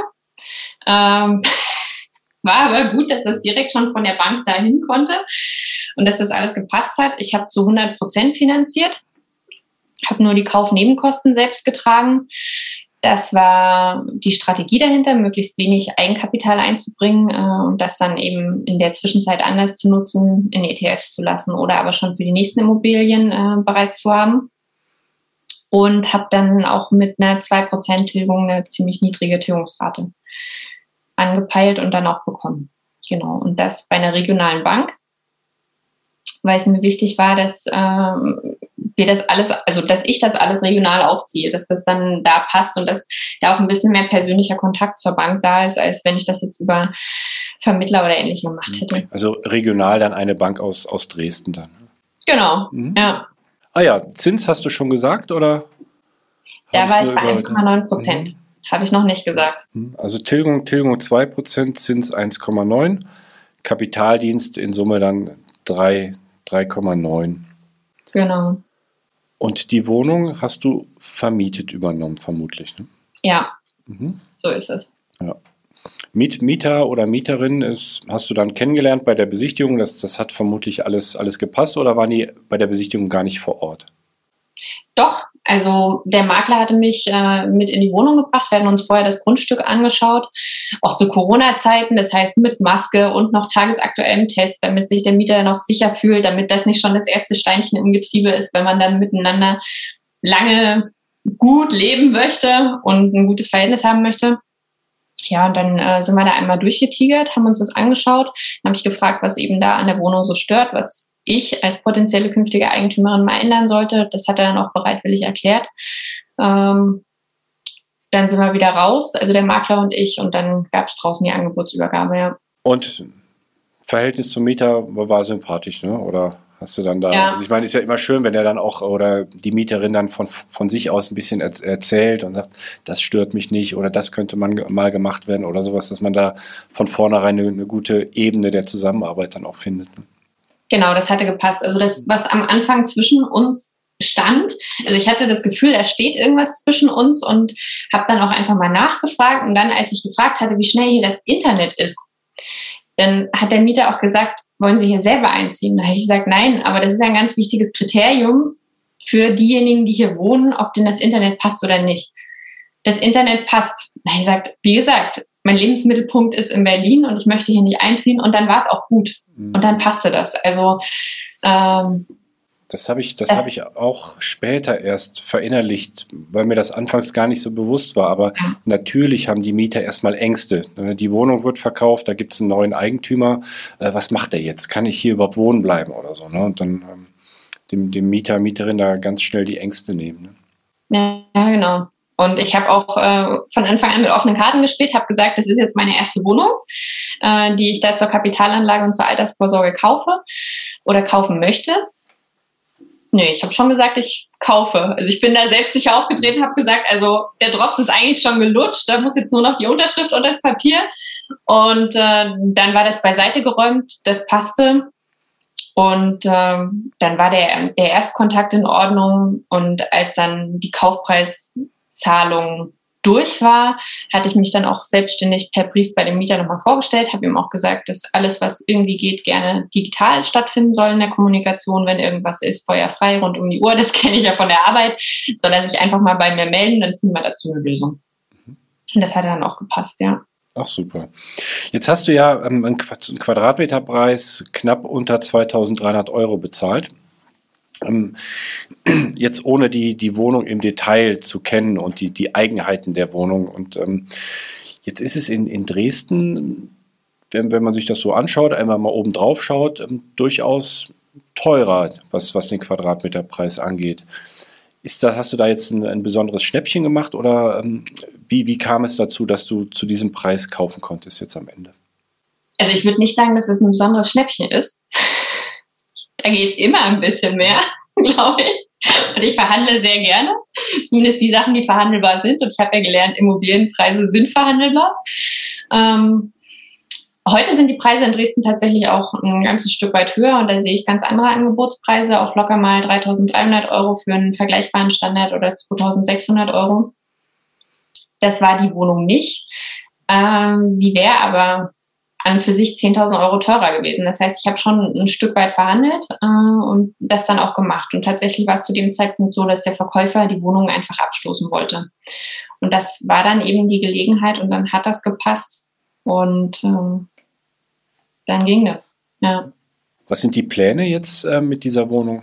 [SPEAKER 3] Ähm, war aber gut, dass das direkt schon von der Bank dahin konnte und dass das alles gepasst hat. Ich habe zu hundert Prozent finanziert, habe nur die Kaufnebenkosten selbst getragen. Das war die Strategie dahinter, möglichst wenig Eigenkapital einzubringen äh, und das dann eben in der Zwischenzeit anders zu nutzen, in E T Fs zu lassen oder aber schon für die nächsten Immobilien äh, bereit zu haben. Und habe dann auch mit einer zwei Prozent Tilgung eine ziemlich niedrige Tilgungsrate angepeilt und dann auch bekommen. Genau, und das bei einer regionalen Bank, weil es mir wichtig war, dass ähm, wir das alles, also dass ich das alles regional aufziehe, dass das dann da passt und dass da auch ein bisschen mehr persönlicher Kontakt zur Bank da ist, als wenn ich das jetzt über Vermittler oder ähnliche gemacht hätte.
[SPEAKER 1] Also regional dann eine Bank aus, aus Dresden dann?
[SPEAKER 3] Genau,
[SPEAKER 1] mhm.
[SPEAKER 3] ja.
[SPEAKER 1] Ah ja, Zins hast du schon gesagt, oder?
[SPEAKER 3] Da war ich bei eins Komma neun Prozent. Mhm. Habe ich noch nicht gesagt.
[SPEAKER 1] Also Tilgung, Tilgung zwei Prozent, Zins eins Komma neun, Kapitaldienst in Summe dann drei Komma neun.
[SPEAKER 3] Genau.
[SPEAKER 1] Und die Wohnung hast du vermietet übernommen, vermutlich, ne?
[SPEAKER 3] Ja,
[SPEAKER 1] mhm.
[SPEAKER 3] so ist es.
[SPEAKER 1] Ja. Miet, Mieter oder Mieterin ist, hast du dann kennengelernt bei der Besichtigung? Das, das hat vermutlich alles, alles gepasst oder waren die bei der Besichtigung gar nicht vor Ort?
[SPEAKER 3] Doch, also der Makler hatte mich äh, mit in die Wohnung gebracht. Wir hatten uns vorher das Grundstück angeschaut, auch zu Corona-Zeiten, das heißt mit Maske und noch tagesaktuellem Test, damit sich der Mieter noch sicher fühlt, damit das nicht schon das erste Steinchen im Getriebe ist, wenn man dann miteinander lange gut leben möchte und ein gutes Verhältnis haben möchte. Ja, und dann äh, sind wir da einmal durchgetigert, haben uns das angeschaut, habe ich gefragt, was eben da an der Wohnung so stört, was ich als potenzielle künftige Eigentümerin mal ändern sollte. Das hat er dann auch bereitwillig erklärt. Ähm, dann sind wir wieder raus, also der Makler und ich, und dann gab es draußen die Angebotsübergabe, ja.
[SPEAKER 1] Und Verhältnis zum Mieter war sympathisch, ne? Oder hast du dann da,
[SPEAKER 3] ja.
[SPEAKER 1] Also ich meine, ist ja immer schön, wenn er dann auch, oder die Mieterin dann von, von sich aus ein bisschen er, erzählt und sagt, das stört mich nicht oder das könnte man mal gemacht werden oder sowas, dass man da von vornherein eine, eine gute Ebene der Zusammenarbeit dann auch findet. Ne?
[SPEAKER 3] Genau, das hatte gepasst. Also das, was am Anfang zwischen uns stand, also ich hatte das Gefühl, da steht irgendwas zwischen uns und habe dann auch einfach mal nachgefragt, und dann, als ich gefragt hatte, wie schnell hier das Internet ist, dann hat der Mieter auch gesagt, wollen Sie hier selber einziehen? Da habe ich gesagt, nein, aber das ist ein ganz wichtiges Kriterium für diejenigen, die hier wohnen, ob denn das Internet passt oder nicht. Das Internet passt. Da habe ich gesagt, wie gesagt, mein Lebensmittelpunkt ist in Berlin und ich möchte hier nicht einziehen, und dann war es auch gut. Mhm. Und dann passte das. Also ähm,
[SPEAKER 1] Das habe ich, das das habe ich auch später erst verinnerlicht, weil mir das anfangs gar nicht so bewusst war. Aber ja. Natürlich haben die Mieter erstmal Ängste. Die Wohnung wird verkauft, da gibt es einen neuen Eigentümer. Was macht der jetzt? Kann ich hier überhaupt wohnen bleiben oder so? Und dann dem, dem Mieter, Mieterin da ganz schnell die Ängste nehmen.
[SPEAKER 3] Ja, genau. Und ich habe auch äh, von Anfang an mit offenen Karten gespielt, habe gesagt, das ist jetzt meine erste Wohnung, äh, die ich da zur Kapitalanlage und zur Altersvorsorge kaufe oder kaufen möchte. Nee, ich habe schon gesagt, ich kaufe. Also ich bin da selbstsicher aufgetreten, habe gesagt, also der Drops ist eigentlich schon gelutscht, da muss jetzt nur noch die Unterschrift und das Papier. Und äh, dann war das beiseite geräumt, das passte. Und äh, dann war der, der Erstkontakt in Ordnung. Und als dann die Kaufpreiszahlung durch war, hatte ich mich dann auch selbstständig per Brief bei dem Mieter nochmal vorgestellt, habe ihm auch gesagt, dass alles, was irgendwie geht, gerne digital stattfinden soll in der Kommunikation. Wenn irgendwas ist, feuerfrei, rund um die Uhr, das kenne ich ja von der Arbeit, soll er sich einfach mal bei mir melden, dann finden wir dazu eine Lösung. Mhm. Und das hat dann auch gepasst, ja.
[SPEAKER 1] Ach, super. Jetzt hast du ja ähm, einen Quadratmeterpreis knapp unter zweitausenddreihundert Euro bezahlt. Ähm, jetzt ohne die, die Wohnung im Detail zu kennen und die, die Eigenheiten der Wohnung. Und ähm, jetzt ist es in, in Dresden, wenn, wenn man sich das so anschaut, einmal mal oben drauf schaut, ähm, durchaus teurer, was, was den Quadratmeterpreis angeht. Ist da, hast du da jetzt ein, ein besonderes Schnäppchen gemacht oder ähm, wie, wie kam es dazu, dass du zu diesem Preis kaufen konntest jetzt am Ende?
[SPEAKER 3] Also ich würde nicht sagen, dass es ein besonderes Schnäppchen ist. Da geht immer ein bisschen mehr, glaube ich. Und ich verhandle sehr gerne. Zumindest die Sachen, die verhandelbar sind. Und ich habe ja gelernt, Immobilienpreise sind verhandelbar. Ähm, heute sind die Preise in Dresden tatsächlich auch ein ganzes Stück weit höher. Und da sehe ich ganz andere Angebotspreise. Auch locker mal dreitausenddreihundert Euro für einen vergleichbaren Standard oder zweitausendsechshundert Euro. Das war die Wohnung nicht. Ähm, sie wäre aber an für sich zehntausend Euro teurer gewesen. Das heißt, ich habe schon ein Stück weit verhandelt äh, und das dann auch gemacht. Und tatsächlich war es zu dem Zeitpunkt so, dass der Verkäufer die Wohnung einfach abstoßen wollte. Und das war dann eben die Gelegenheit und dann hat das gepasst und äh, dann ging das. Ja.
[SPEAKER 1] Was sind die Pläne jetzt äh, mit dieser Wohnung?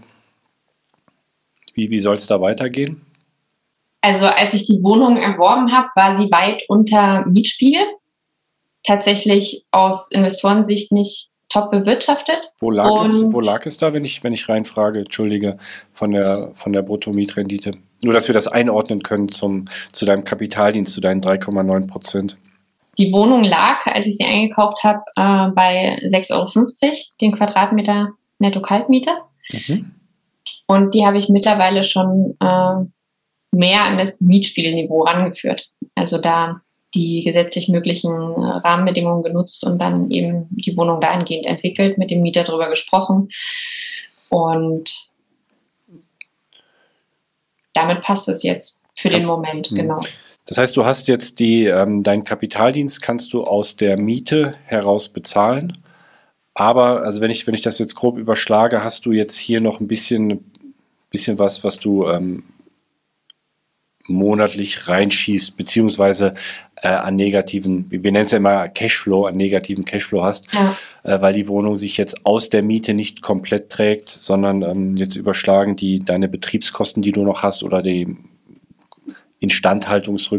[SPEAKER 1] Wie, wie soll es da weitergehen?
[SPEAKER 3] Also als ich die Wohnung erworben habe, war sie weit unter Mietspiegel. Tatsächlich aus Investorensicht nicht top bewirtschaftet.
[SPEAKER 1] Wo lag, es, wo lag es da, wenn ich, wenn ich reinfrage, entschuldige, von der, von der Bruttomietrendite? Nur, dass wir das einordnen können zum, zu deinem Kapitaldienst, zu deinen drei Komma neun Prozent.
[SPEAKER 3] Die Wohnung lag, als ich sie eingekauft habe, äh, bei sechs Euro fünfzig, den Quadratmeter Netto-Kaltmiete. Mhm. Und die habe ich mittlerweile schon äh, mehr an das Mietspiegelniveau rangeführt. Also da die gesetzlich möglichen Rahmenbedingungen genutzt und dann eben die Wohnung dahingehend entwickelt, mit dem Mieter drüber gesprochen. Und damit passt es jetzt für den Moment, genau.
[SPEAKER 1] Das heißt, du hast jetzt die, ähm, deinen Kapitaldienst kannst du aus der Miete heraus bezahlen. Aber, also wenn ich, wenn ich das jetzt grob überschlage, hast du jetzt hier noch ein bisschen, bisschen was, was du ähm, monatlich reinschießt, beziehungsweise äh, an negativen, wir nennen es ja immer Cashflow, an negativen Cashflow hast, ja. äh, weil die Wohnung sich jetzt aus der Miete nicht komplett trägt, sondern ähm, jetzt überschlagen die deine Betriebskosten, die du noch hast, oder die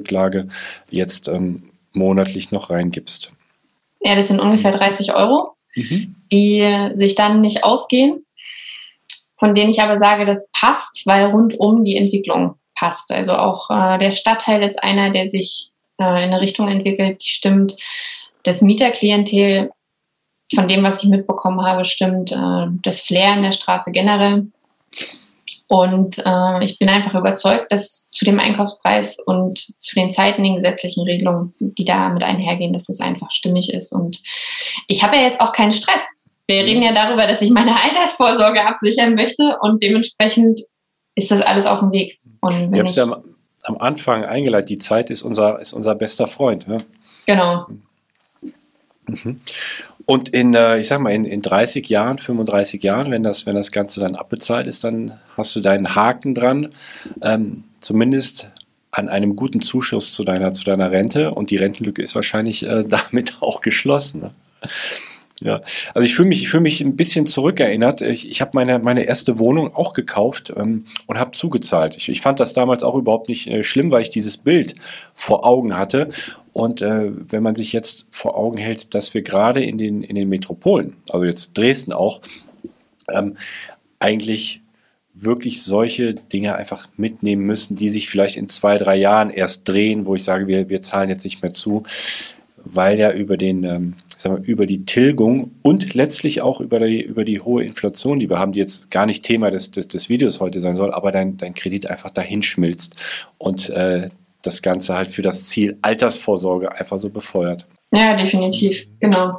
[SPEAKER 1] Instandhaltungsrücklage jetzt ähm, monatlich noch reingibst.
[SPEAKER 3] Ja, das sind ungefähr dreißig Euro. mhm. die sich dann nicht ausgehen, von denen ich aber sage, das passt, weil rundum die Entwicklung passt. Also auch äh, der Stadtteil ist einer, der sich äh, in eine Richtung entwickelt, die stimmt. Das Mieterklientel, von dem, was ich mitbekommen habe, stimmt. Äh, das Flair in der Straße generell. Und äh, ich bin einfach überzeugt, dass zu dem Einkaufspreis und zu den Zeiten, den gesetzlichen Regelungen, die da mit einhergehen, dass das einfach stimmig ist. Und ich habe ja jetzt auch keinen Stress. Wir reden ja darüber, dass ich meine Altersvorsorge absichern möchte und dementsprechend ist das alles auf dem Weg. Und
[SPEAKER 1] ihr habt es ja am, am Anfang eingeleitet, die Zeit ist unser, ist unser bester Freund. Ne?
[SPEAKER 3] Genau.
[SPEAKER 1] Mhm. Und in, äh, ich sag mal, in, in dreißig Jahren, fünfunddreißig Jahren, wenn das, wenn das Ganze dann abbezahlt ist, dann hast du deinen Haken dran, ähm, zumindest an einem guten Zuschuss zu deiner, zu deiner Rente und die Rentenlücke ist wahrscheinlich äh, damit auch geschlossen. Ne? Ja, also ich fühle mich, ich fühle mich ein bisschen zurückerinnert. Ich, ich habe meine, meine erste Wohnung auch gekauft ähm, und habe zugezahlt. Ich, ich fand das damals auch überhaupt nicht äh, schlimm, weil ich dieses Bild vor Augen hatte. Und äh, wenn man sich jetzt vor Augen hält, dass wir gerade in den, in den Metropolen, also jetzt Dresden auch, ähm, eigentlich wirklich solche Dinge einfach mitnehmen müssen, die sich vielleicht in zwei, drei Jahren erst drehen, wo ich sage, wir, wir zahlen jetzt nicht mehr zu, weil ja über den, ähm, sagen wir, über die Tilgung und letztlich auch über die, über die hohe Inflation, die wir haben, die jetzt gar nicht Thema des, des, des Videos heute sein soll, aber dein, dein Kredit einfach dahin schmilzt und äh, das Ganze halt für das Ziel Altersvorsorge einfach so befeuert.
[SPEAKER 3] Ja, definitiv, genau.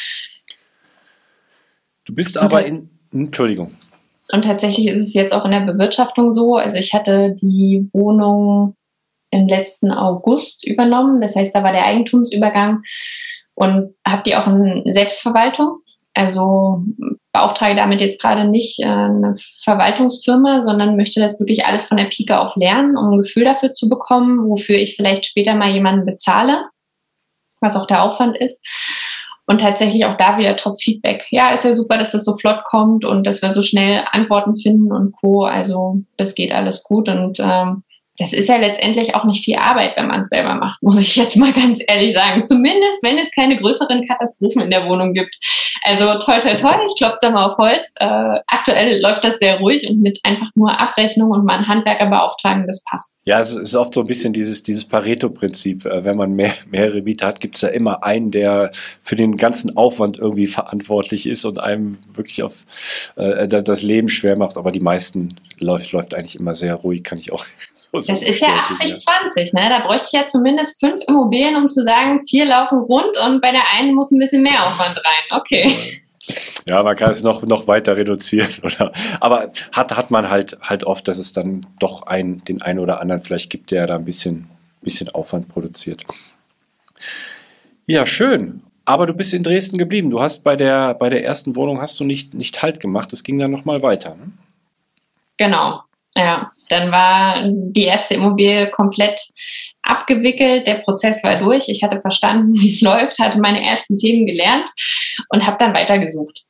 [SPEAKER 1] Du bist aber in, Entschuldigung.
[SPEAKER 3] Und tatsächlich ist es jetzt auch in der Bewirtschaftung so, also ich hatte die Wohnung im letzten August übernommen, das heißt, da war der Eigentumsübergang und habe die auch in Selbstverwaltung, also beauftrage damit jetzt gerade nicht äh, eine Verwaltungsfirma, sondern möchte das wirklich alles von der Pike auf lernen, um ein Gefühl dafür zu bekommen, wofür ich vielleicht später mal jemanden bezahle, was auch der Aufwand ist. Und tatsächlich auch da wieder Top-Feedback. Ja, ist ja super, dass das so flott kommt und dass wir so schnell Antworten finden und Co. Also das geht alles gut und ähm, das ist ja letztendlich auch nicht viel Arbeit, wenn man es selber macht, muss ich jetzt mal ganz ehrlich sagen. Zumindest, wenn es keine größeren Katastrophen in der Wohnung gibt. Also toi, toi, toi, ich klopfe da mal auf Holz. Äh, aktuell läuft das sehr ruhig und mit einfach nur Abrechnung und mal einen Handwerker beauftragen, das passt.
[SPEAKER 1] Ja, es ist oft so ein bisschen dieses, dieses Pareto-Prinzip. Wenn man mehr, mehrere Mieter hat, gibt es ja immer einen, der für den ganzen Aufwand irgendwie verantwortlich ist und einem wirklich auf äh, das Leben schwer macht. Aber die meisten läuft, läuft eigentlich immer sehr ruhig, kann ich auch. So
[SPEAKER 3] das ist ja achtzig zwanzig, ne? Da bräuchte ich ja zumindest fünf Immobilien, um zu sagen, vier laufen rund und bei der einen muss ein bisschen mehr Aufwand rein. Okay.
[SPEAKER 1] Ja, man kann es noch, noch weiter reduzieren, oder? Aber hat, hat man halt, halt oft, dass es dann doch einen, den einen oder anderen vielleicht gibt, der da ein bisschen, bisschen Aufwand produziert. Ja, schön. Aber du bist in Dresden geblieben. Du hast bei der, bei der ersten Wohnung hast du nicht, nicht Halt gemacht. Es ging dann nochmal weiter, ne?
[SPEAKER 3] Genau. Ja, dann war die erste Immobilie komplett abgewickelt, der Prozess war durch, ich hatte verstanden, wie es läuft, hatte meine ersten Themen gelernt und habe dann weitergesucht,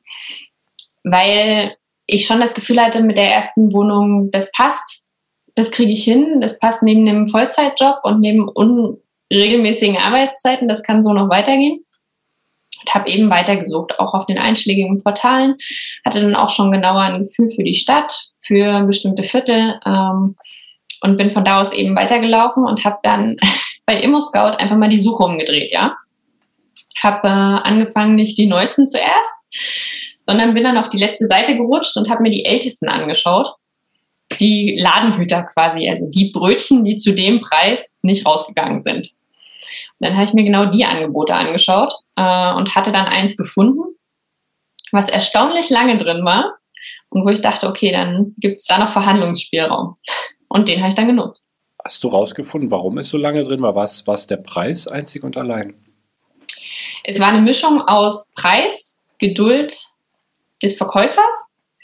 [SPEAKER 3] weil ich schon das Gefühl hatte, mit der ersten Wohnung, das passt, das kriege ich hin, das passt neben einem Vollzeitjob und neben unregelmäßigen Arbeitszeiten, das kann so noch weitergehen. Und habe eben weitergesucht, auch auf den einschlägigen Portalen, hatte dann auch schon genauer ein Gefühl für die Stadt, für bestimmte Viertel ähm, und bin von da aus eben weitergelaufen und habe dann bei ImmoScout einfach mal die Suche umgedreht, ja. Habe äh, angefangen, nicht die neuesten zuerst, sondern bin dann auf die letzte Seite gerutscht und habe mir die ältesten angeschaut. Die Ladenhüter quasi, also die Brötchen, die zu dem Preis nicht rausgegangen sind. Und dann habe ich mir genau die Angebote angeschaut äh, und hatte dann eins gefunden, was erstaunlich lange drin war und wo ich dachte, okay, dann gibt es da noch Verhandlungsspielraum. Und den habe ich dann genutzt.
[SPEAKER 1] Hast du rausgefunden, warum es so lange drin war? Was war der Preis einzig und allein?
[SPEAKER 3] Es war eine Mischung aus Preis, Geduld des Verkäufers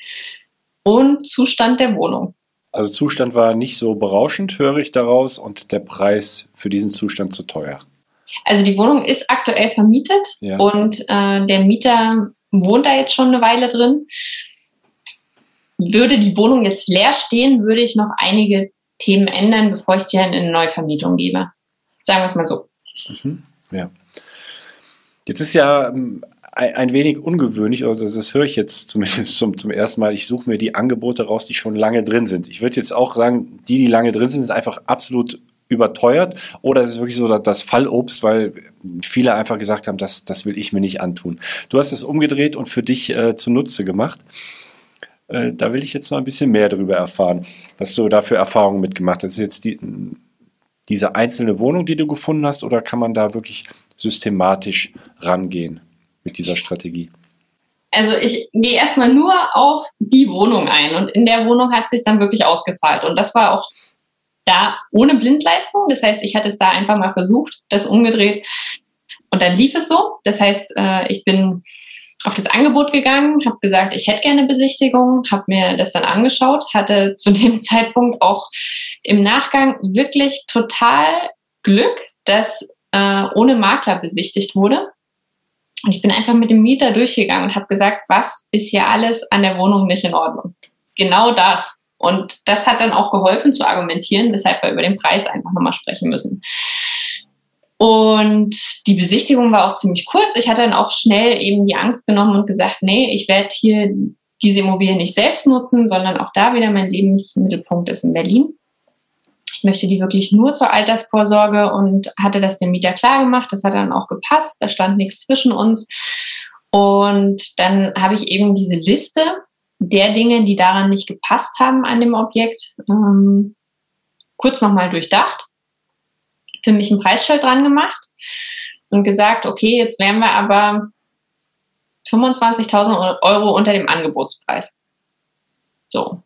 [SPEAKER 3] und Zustand der Wohnung.
[SPEAKER 1] Also Zustand war nicht so berauschend, höre ich daraus, und der Preis für diesen Zustand zu teuer.
[SPEAKER 3] Also die Wohnung ist aktuell vermietet, ja, und äh, der Mieter wohnt da jetzt schon eine Weile drin. Würde die Wohnung jetzt leer stehen, würde ich noch einige Themen ändern, bevor ich die in eine Neuvermietung gebe. Sagen wir es mal so.
[SPEAKER 1] Mhm, ja. Jetzt ist ja ein, ein wenig ungewöhnlich, also das höre ich jetzt zumindest zum, zum ersten Mal. Ich suche mir die Angebote raus, die schon lange drin sind. Ich würde jetzt auch sagen, die, die lange drin sind, ist einfach absolut überteuert, oder ist es wirklich so das Fallobst, weil viele einfach gesagt haben, das, das will ich mir nicht antun. Du hast es umgedreht und für dich äh, zunutze gemacht. Äh, da will ich jetzt noch ein bisschen mehr darüber erfahren, was du da für Erfahrungen mitgemacht hast. Das ist jetzt die, diese einzelne Wohnung, die du gefunden hast, oder kann man da wirklich systematisch rangehen mit dieser Strategie?
[SPEAKER 3] Also ich gehe erstmal nur auf die Wohnung ein, und in der Wohnung hat es sich dann wirklich ausgezahlt, und das war auch da ohne Blindleistung. Das heißt, ich hatte es da einfach mal versucht, das umgedreht, und dann lief es so. Das heißt, ich bin auf das Angebot gegangen, habe gesagt, ich hätte gerne Besichtigung, habe mir das dann angeschaut, hatte zu dem Zeitpunkt auch im Nachgang wirklich total Glück, dass ohne Makler besichtigt wurde. Und ich bin einfach mit dem Mieter durchgegangen und habe gesagt, was ist hier alles an der Wohnung nicht in Ordnung? Genau das. Und das hat dann auch geholfen zu argumentieren, weshalb wir über den Preis einfach nochmal sprechen müssen. Und die Besichtigung war auch ziemlich kurz. Ich hatte dann auch schnell eben die Angst genommen und gesagt, nee, ich werde hier diese Immobilie nicht selbst nutzen, sondern auch da wieder mein Lebensmittelpunkt ist in Berlin. Ich möchte die wirklich nur zur Altersvorsorge, und hatte das dem Mieter klar gemacht. Das hat dann auch gepasst. Da stand nichts zwischen uns. Und dann habe ich eben diese Liste der Dinge, die daran nicht gepasst haben an dem Objekt, ähm, kurz nochmal durchdacht, für mich ein Preisschild dran gemacht und gesagt, okay, jetzt wären wir aber fünfundzwanzigtausend Euro unter dem Angebotspreis. So.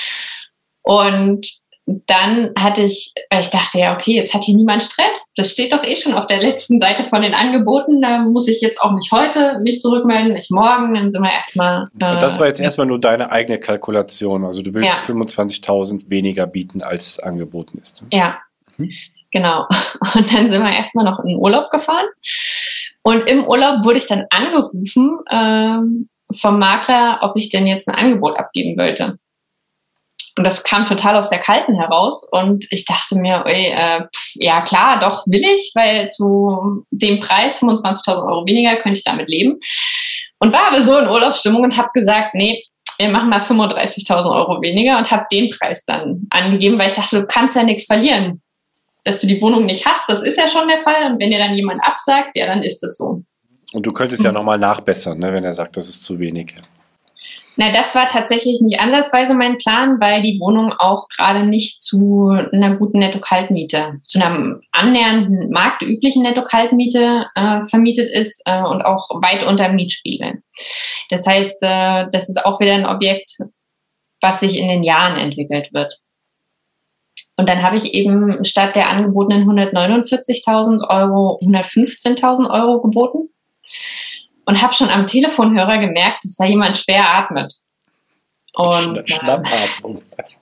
[SPEAKER 3] Und dann hatte ich, weil ich dachte, ja, okay, jetzt hat hier niemand Stress. Das steht doch eh schon auf der letzten Seite von den Angeboten. Da muss ich jetzt auch nicht heute mich zurückmelden, nicht morgen. Dann sind wir erstmal. Äh,
[SPEAKER 1] das war jetzt erstmal nur deine eigene Kalkulation. Also du willst
[SPEAKER 3] ja.
[SPEAKER 1] fünfundzwanzigtausend weniger bieten, als angeboten ist.
[SPEAKER 3] Ja, mhm. Genau. Und dann sind wir erstmal noch in den Urlaub gefahren. Und im Urlaub wurde ich dann angerufen ähm, vom Makler, ob ich denn jetzt ein Angebot abgeben wollte. Und das kam total aus der Kalten heraus. Und ich dachte mir, ey, äh, pff, ja klar, doch will ich, weil zu dem Preis fünfundzwanzigtausend Euro weniger könnte ich damit leben. Und war aber so in Urlaubsstimmung und habe gesagt, nee, wir machen mal fünfunddreißigtausend Euro weniger, und habe den Preis dann angegeben, weil ich dachte, du kannst ja nichts verlieren. Dass du die Wohnung nicht hast, das ist ja schon der Fall. Und wenn dir dann jemand absagt, ja, dann ist es so.
[SPEAKER 1] Und du könntest mhm. ja nochmal nachbessern, ne, wenn er sagt, das ist zu wenig.
[SPEAKER 3] Na, das war tatsächlich nicht ansatzweise mein Plan, weil die Wohnung auch gerade nicht zu einer guten Netto-Kaltmiete, zu einer annähernden marktüblichen Netto-Kaltmiete äh, vermietet ist äh, und auch weit unter dem Mietspiegel. Das heißt, äh, das ist auch wieder ein Objekt, was sich in den Jahren entwickelt wird. Und dann habe ich eben statt der angebotenen hundertneunundvierzigtausend Euro hundertfünfzehntausend Euro geboten. Und habe schon am Telefonhörer gemerkt, dass da jemand schwer atmet. Und,
[SPEAKER 1] Schna- Schnappatmung.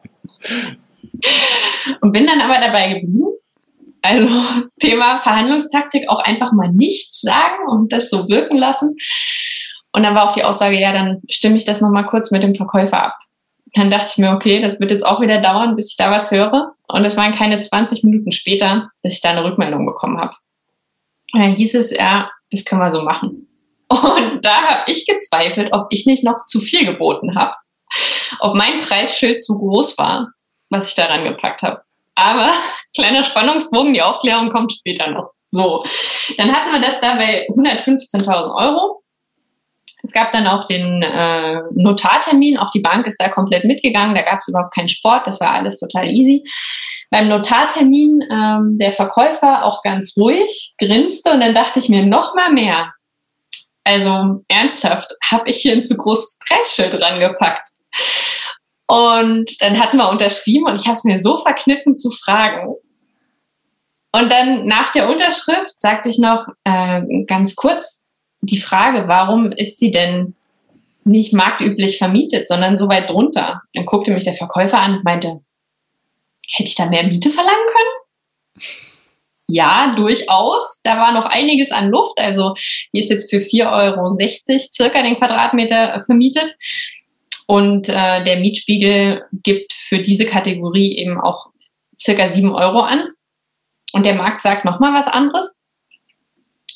[SPEAKER 3] und bin dann aber dabei geblieben. Also Thema Verhandlungstaktik, auch einfach mal nichts sagen und das so wirken lassen. Und dann war auch die Aussage, ja, dann stimme ich das nochmal kurz mit dem Verkäufer ab. Dann dachte ich mir, okay, das wird jetzt auch wieder dauern, bis ich da was höre. Und es waren keine zwanzig Minuten später, dass ich da eine Rückmeldung bekommen habe. Und dann hieß es, ja, das können wir so machen. Und da habe ich gezweifelt, ob ich nicht noch zu viel geboten habe, ob mein Preisschild zu groß war, was ich daran gepackt habe. Aber kleiner Spannungsbogen, die Aufklärung kommt später noch. So, dann hatten wir das da bei hundertfünfzehntausend Euro. Es gab dann auch den äh, Notartermin, auch die Bank ist da komplett mitgegangen, da gab es überhaupt keinen Sport, das war alles total easy. Beim Notartermin ähm, der Verkäufer auch ganz ruhig, grinste, und dann dachte ich mir noch mal mehr. Also ernsthaft, habe ich hier ein zu großes Preisschild rangepackt. Und dann hatten wir unterschrieben, und ich habe es mir so verkniffen zu fragen. Und dann nach der Unterschrift sagte ich noch äh, ganz kurz die Frage, warum ist sie denn nicht marktüblich vermietet, sondern so weit drunter? Dann guckte mich der Verkäufer an und meinte, hätte ich da mehr Miete verlangen können? Ja, durchaus. Da war noch einiges an Luft. Also die ist jetzt für vier Euro sechzig circa den Quadratmeter vermietet. Und äh, der Mietspiegel gibt für diese Kategorie eben auch circa sieben Euro an. Und der Markt sagt nochmal was anderes.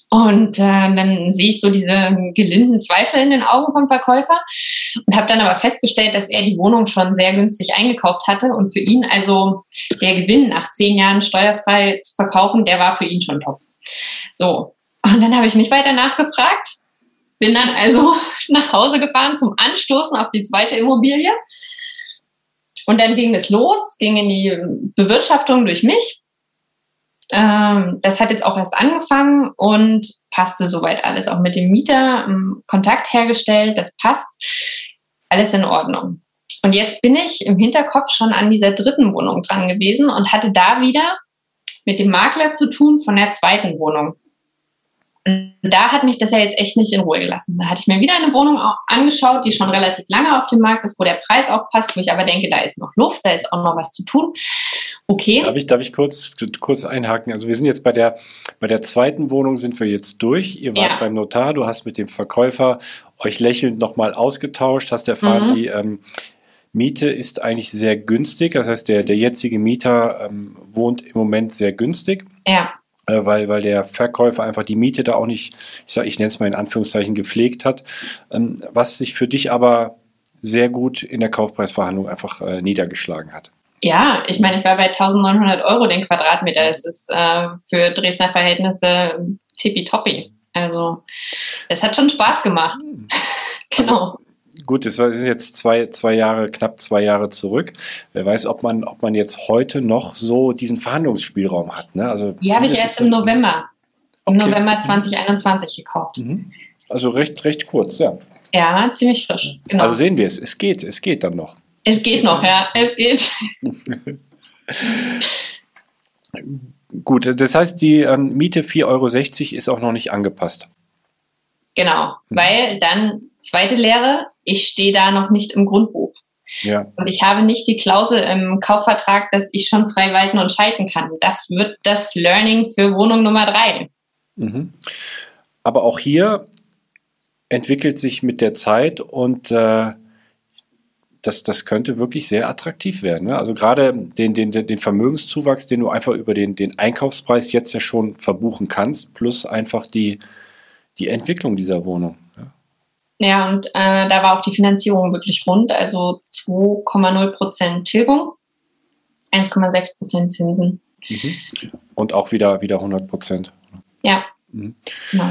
[SPEAKER 3] Und äh, dann sehe ich so diese gelinden Zweifel in den Augen vom Verkäufer und habe dann aber festgestellt, dass er die Wohnung schon sehr günstig eingekauft hatte und für ihn also der Gewinn nach zehn Jahren steuerfrei zu verkaufen, der war für ihn schon top. So, und dann habe ich nicht weiter nachgefragt, bin dann also nach Hause gefahren zum Anstoßen auf die zweite Immobilie und dann ging es los, ging in die Bewirtschaftung durch mich. Ähm, das hat jetzt auch erst angefangen und passte soweit alles. Auch mit dem Mieter ähm, Kontakt hergestellt, das passt. Alles in Ordnung. Und jetzt bin ich im Hinterkopf schon an dieser dritten Wohnung dran gewesen und hatte da wieder mit dem Makler zu tun von der zweiten Wohnung. Und da hat mich das ja jetzt echt nicht in Ruhe gelassen. Da hatte ich mir wieder eine Wohnung angeschaut, die schon relativ lange auf dem Markt ist, wo der Preis auch passt, wo ich aber denke, da ist noch Luft, da ist auch noch was zu tun. Okay.
[SPEAKER 1] Darf ich, darf ich kurz, kurz einhaken? Also wir sind jetzt bei der, bei der zweiten Wohnung sind wir jetzt durch. Ihr wart ja beim Notar, du hast mit dem Verkäufer euch lächelnd nochmal ausgetauscht, hast erfahren, mhm. die ähm, Miete ist eigentlich sehr günstig. Das heißt, der, der jetzige Mieter ähm, wohnt im Moment sehr günstig.
[SPEAKER 3] Ja.
[SPEAKER 1] Weil, weil der Verkäufer einfach die Miete da auch nicht, ich sage, ich nenne es mal in Anführungszeichen, gepflegt hat, ähm, was sich für dich aber sehr gut in der Kaufpreisverhandlung einfach äh, niedergeschlagen hat.
[SPEAKER 3] Ja, ich meine, ich war bei eintausendneunhundert Euro den Quadratmeter. Das ist äh, für Dresdner Verhältnisse tippitoppi. Also, es hat schon Spaß gemacht. Genau.
[SPEAKER 1] Also, gut, das ist jetzt zwei, zwei Jahre, knapp zwei Jahre zurück. Wer weiß, ob man, ob man jetzt heute noch so diesen Verhandlungsspielraum hat. Ne? Also
[SPEAKER 3] die habe ich erst im November, im okay. November zwanzig einundzwanzig gekauft.
[SPEAKER 1] Mhm. Also recht, recht kurz, ja.
[SPEAKER 3] Ja, ziemlich frisch. Genau.
[SPEAKER 1] Also sehen wir es, es geht, es geht dann noch.
[SPEAKER 3] Es, es geht, geht noch, ja, es geht.
[SPEAKER 1] Gut, das heißt, die ähm, Miete vier Euro sechzig ist auch noch nicht angepasst.
[SPEAKER 3] Genau, mhm. weil dann zweite Lehre, ich stehe da noch nicht im Grundbuch.
[SPEAKER 1] Ja.
[SPEAKER 3] Und ich habe nicht die Klausel im Kaufvertrag, dass ich schon frei walten und schalten kann. Das wird das Learning für Wohnung Nummer drei.
[SPEAKER 1] Mhm. Aber auch hier entwickelt sich mit der Zeit und äh, das, das könnte wirklich sehr attraktiv werden. Ne? Also gerade den, den, den Vermögenszuwachs, den du einfach über den, den Einkaufspreis jetzt ja schon verbuchen kannst, plus einfach die, die Entwicklung dieser Wohnung. Ja.
[SPEAKER 3] Ja, und äh, da war auch die Finanzierung wirklich rund, also zwei Komma null Prozent Tilgung, eins Komma sechs Prozent Zinsen.
[SPEAKER 1] Mhm. Und auch wieder, wieder hundert Prozent.
[SPEAKER 3] Ja,
[SPEAKER 1] mhm.
[SPEAKER 3] genau.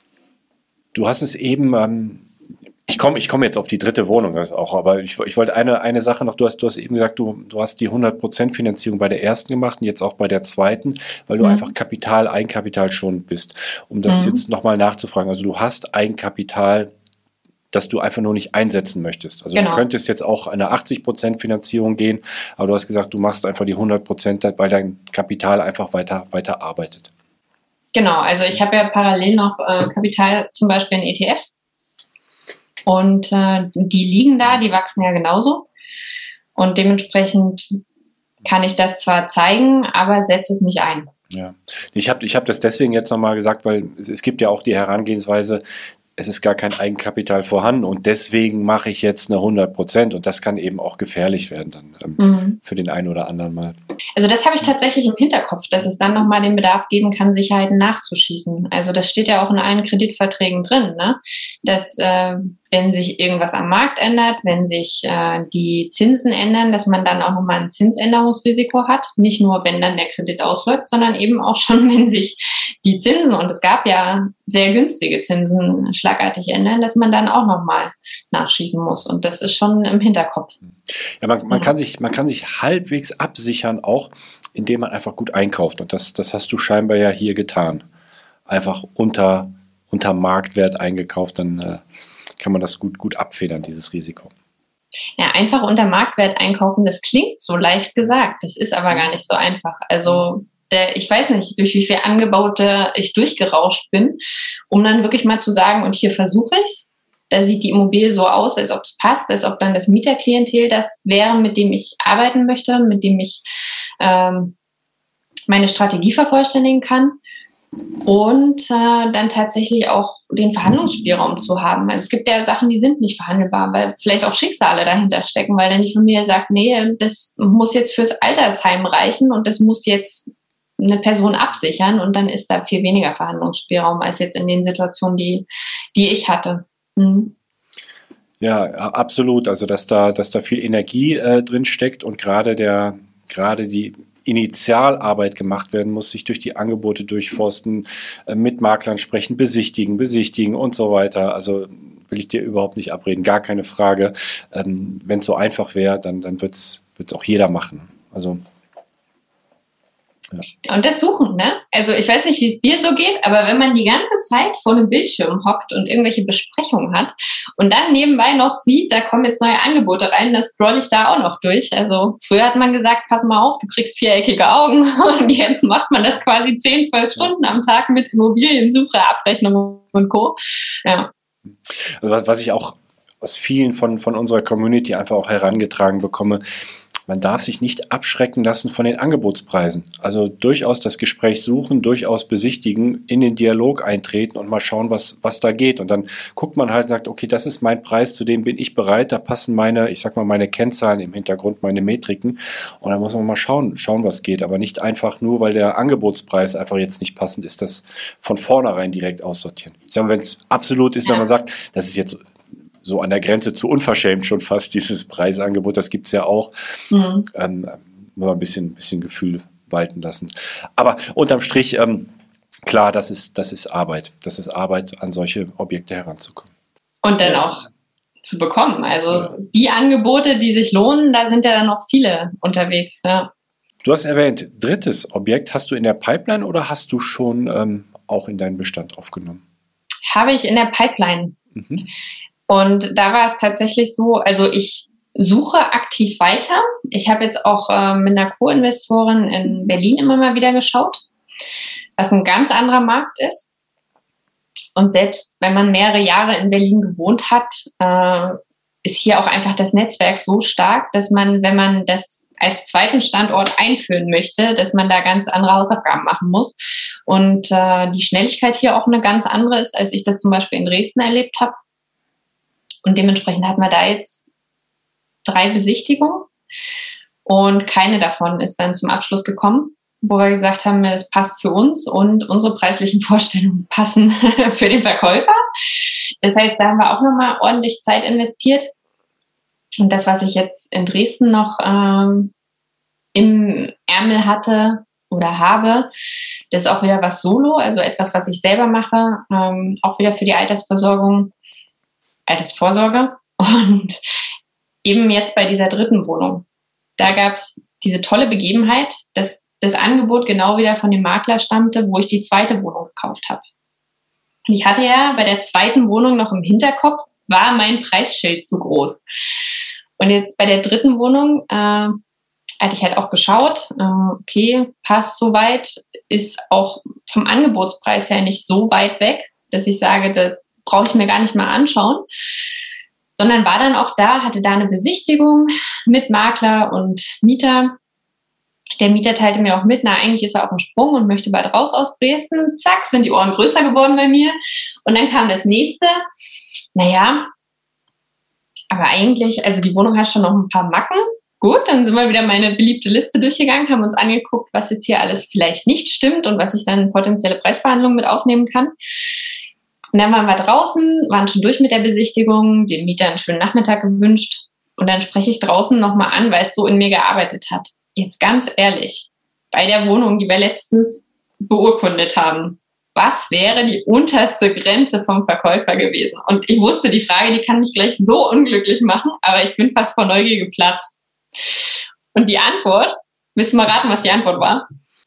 [SPEAKER 1] Du hast es eben, ähm, ich komme ich komm jetzt auf die dritte Wohnung das auch, aber ich, ich wollte eine, eine Sache noch, du hast, du hast eben gesagt, du, du hast die hundert Prozent Finanzierung bei der ersten gemacht und jetzt auch bei der zweiten, weil du mhm. einfach Kapital, Eigenkapital schon bist. Um das mhm. jetzt nochmal nachzufragen, also du hast Eigenkapital, das du einfach nur nicht einsetzen möchtest. Also genau. Du könntest jetzt auch eine achtzig Prozent Finanzierung gehen, aber du hast gesagt, du machst einfach die hundert Prozent, weil dein Kapital einfach weiter, weiter arbeitet.
[SPEAKER 3] Genau, also ich habe ja parallel noch äh, Kapital zum Beispiel in E T Fs und äh, die liegen da, die wachsen ja genauso und dementsprechend kann ich das zwar zeigen, aber setze es nicht ein.
[SPEAKER 1] Ja, ich habe ich hab das deswegen jetzt nochmal gesagt, weil es, es gibt ja auch die Herangehensweise, es ist gar kein Eigenkapital vorhanden und deswegen mache ich jetzt eine hundert Prozent und das kann eben auch gefährlich werden dann ähm, mhm. für den einen oder anderen mal.
[SPEAKER 3] Also das habe ich tatsächlich im Hinterkopf, dass es dann nochmal den Bedarf geben kann, Sicherheiten nachzuschießen. Also das steht ja auch in allen Kreditverträgen drin, ne? Dass äh, wenn sich irgendwas am Markt ändert, wenn sich äh, die Zinsen ändern, dass man dann auch nochmal ein Zinsänderungsrisiko hat. Nicht nur, wenn dann der Kredit ausläuft, sondern eben auch schon, wenn sich die Zinsen, und es gab ja sehr günstige Zinsen, schlagartig ändern, dass man dann auch nochmal nachschießen muss. Und das ist schon im Hinterkopf.
[SPEAKER 1] Ja, man, man, kann sich, man kann sich halbwegs absichern, auch indem man einfach gut einkauft. Und das, das hast du scheinbar ja hier getan. Einfach unter, unter Marktwert eingekauft, dann äh, kann man das gut, gut abfedern, dieses Risiko.
[SPEAKER 3] Ja, einfach unter Marktwert einkaufen, das klingt so leicht gesagt. Das ist aber gar nicht so einfach. Also der, ich weiß nicht, durch wie viele Angebote ich durchgerauscht bin, um dann wirklich mal zu sagen, und hier versuche ich es. Da sieht die Immobilie so aus, als ob es passt, als ob dann das Mieterklientel das wäre, mit dem ich arbeiten möchte, mit dem ich ähm, meine Strategie vervollständigen kann. Und äh, dann tatsächlich auch den Verhandlungsspielraum zu haben. Also es gibt ja Sachen, die sind nicht verhandelbar, weil vielleicht auch Schicksale dahinter stecken, weil dann die Familie sagt, nee, das muss jetzt fürs Altersheim reichen und das muss jetzt eine Person absichern und dann ist da viel weniger Verhandlungsspielraum als jetzt in den Situationen, die, die ich hatte. Mhm.
[SPEAKER 1] Ja, absolut. Also dass da, dass da viel Energie äh, drin steckt und gerade der, gerade die Initialarbeit gemacht werden muss, sich durch die Angebote durchforsten, äh, mit Maklern sprechen, besichtigen, besichtigen und so weiter. Also will ich dir überhaupt nicht abreden, gar keine Frage. Ähm, wenn es so einfach wäre, dann, dann wird es auch jeder machen. Also
[SPEAKER 3] ja. Und das Suchen, ne? Also ich weiß nicht, wie es dir so geht, aber wenn man die ganze Zeit vor einem Bildschirm hockt und irgendwelche Besprechungen hat und dann nebenbei noch sieht, da kommen jetzt neue Angebote rein, das scroll ich da auch noch durch. Also früher hat man gesagt, pass mal auf, du kriegst viereckige Augen und jetzt macht man das quasi zehn, zwölf Stunden am Tag mit Immobiliensuche, Abrechnung und Co. Ja.
[SPEAKER 1] Also was, was ich auch aus vielen von, von unserer Community einfach auch herangetragen bekomme, man darf sich nicht abschrecken lassen von den Angebotspreisen. Also durchaus das Gespräch suchen, durchaus besichtigen, in den Dialog eintreten und mal schauen, was, was da geht. Und dann guckt man halt und sagt, okay, das ist mein Preis, zu dem bin ich bereit, da passen meine, ich sag mal, meine Kennzahlen im Hintergrund, meine Metriken. Und dann muss man mal schauen, schauen, was geht. Aber nicht einfach nur, weil der Angebotspreis einfach jetzt nicht passend ist, das von vornherein direkt aussortieren. Ich sag mal, wenn es absolut ist, ja. Wenn man sagt, das ist jetzt so an der Grenze zu unverschämt schon fast, dieses Preisangebot, das gibt es ja auch. Mhm. Ähm, muss man ein bisschen, bisschen Gefühl walten lassen. Aber unterm Strich, ähm, klar, das ist, das ist Arbeit. Das ist Arbeit, an solche Objekte heranzukommen.
[SPEAKER 3] Und dann auch zu bekommen. Also ja. Die Angebote, die sich lohnen, da sind ja dann noch viele unterwegs. Ja.
[SPEAKER 1] Du hast erwähnt, drittes Objekt, hast du in der Pipeline oder hast du schon ähm, auch in deinen Bestand aufgenommen?
[SPEAKER 3] Habe ich in der Pipeline. Mhm. Und da war es tatsächlich so, also ich suche aktiv weiter. Ich habe jetzt auch äh, mit einer Co-Investorin in Berlin immer mal wieder geschaut, was ein ganz anderer Markt ist. Und selbst wenn man mehrere Jahre in Berlin gewohnt hat, äh, ist hier auch einfach das Netzwerk so stark, dass man, wenn man das als zweiten Standort einführen möchte, dass man da ganz andere Hausaufgaben machen muss. Und äh, die Schnelligkeit hier auch eine ganz andere ist, als ich das zum Beispiel in Dresden erlebt habe. Und dementsprechend hatten wir da jetzt drei Besichtigungen und keine davon ist dann zum Abschluss gekommen, wo wir gesagt haben, das passt für uns und unsere preislichen Vorstellungen passen für den Verkäufer. Das heißt, da haben wir auch nochmal ordentlich Zeit investiert. Und das, was ich jetzt in Dresden noch ähm, im Ärmel hatte oder habe, das ist auch wieder was Solo, also etwas, was ich selber mache, ähm, auch wieder für die Altersversorgung. Altersvorsorge und eben jetzt bei dieser dritten Wohnung. Da gab es diese tolle Begebenheit, dass das Angebot genau wieder von dem Makler stammte, wo ich die zweite Wohnung gekauft habe. Und ich hatte ja bei der zweiten Wohnung noch im Hinterkopf, war mein Preisschild zu groß. Und jetzt bei der dritten Wohnung äh, hatte ich halt auch geschaut, äh, okay, passt soweit, ist auch vom Angebotspreis her nicht so weit weg, dass ich sage, da brauche ich mir gar nicht mal anschauen, sondern war dann auch da, hatte da eine Besichtigung mit Makler und Mieter. Der Mieter teilte mir auch mit, na, eigentlich ist er auf dem Sprung und möchte bald raus aus Dresden. Zack, sind die Ohren größer geworden bei mir. Und dann kam das nächste, naja, aber eigentlich, also die Wohnung hat schon noch ein paar Macken. Gut, dann sind wir wieder meine beliebte Liste durchgegangen, haben uns angeguckt, was jetzt hier alles vielleicht nicht stimmt und was ich dann in potenzielle Preisverhandlungen mit aufnehmen kann. Und dann waren wir draußen, waren schon durch mit der Besichtigung, dem Mieter einen schönen Nachmittag gewünscht. Und dann spreche ich draußen nochmal an, weil es so in mir gearbeitet hat. Jetzt ganz ehrlich, bei der Wohnung, die wir letztens beurkundet haben, was wäre die unterste Grenze vom Verkäufer gewesen? Und ich wusste, die Frage, die kann mich gleich so unglücklich machen, aber ich bin fast vor Neugier geplatzt. Und die Antwort, willst du mal raten, was die Antwort war?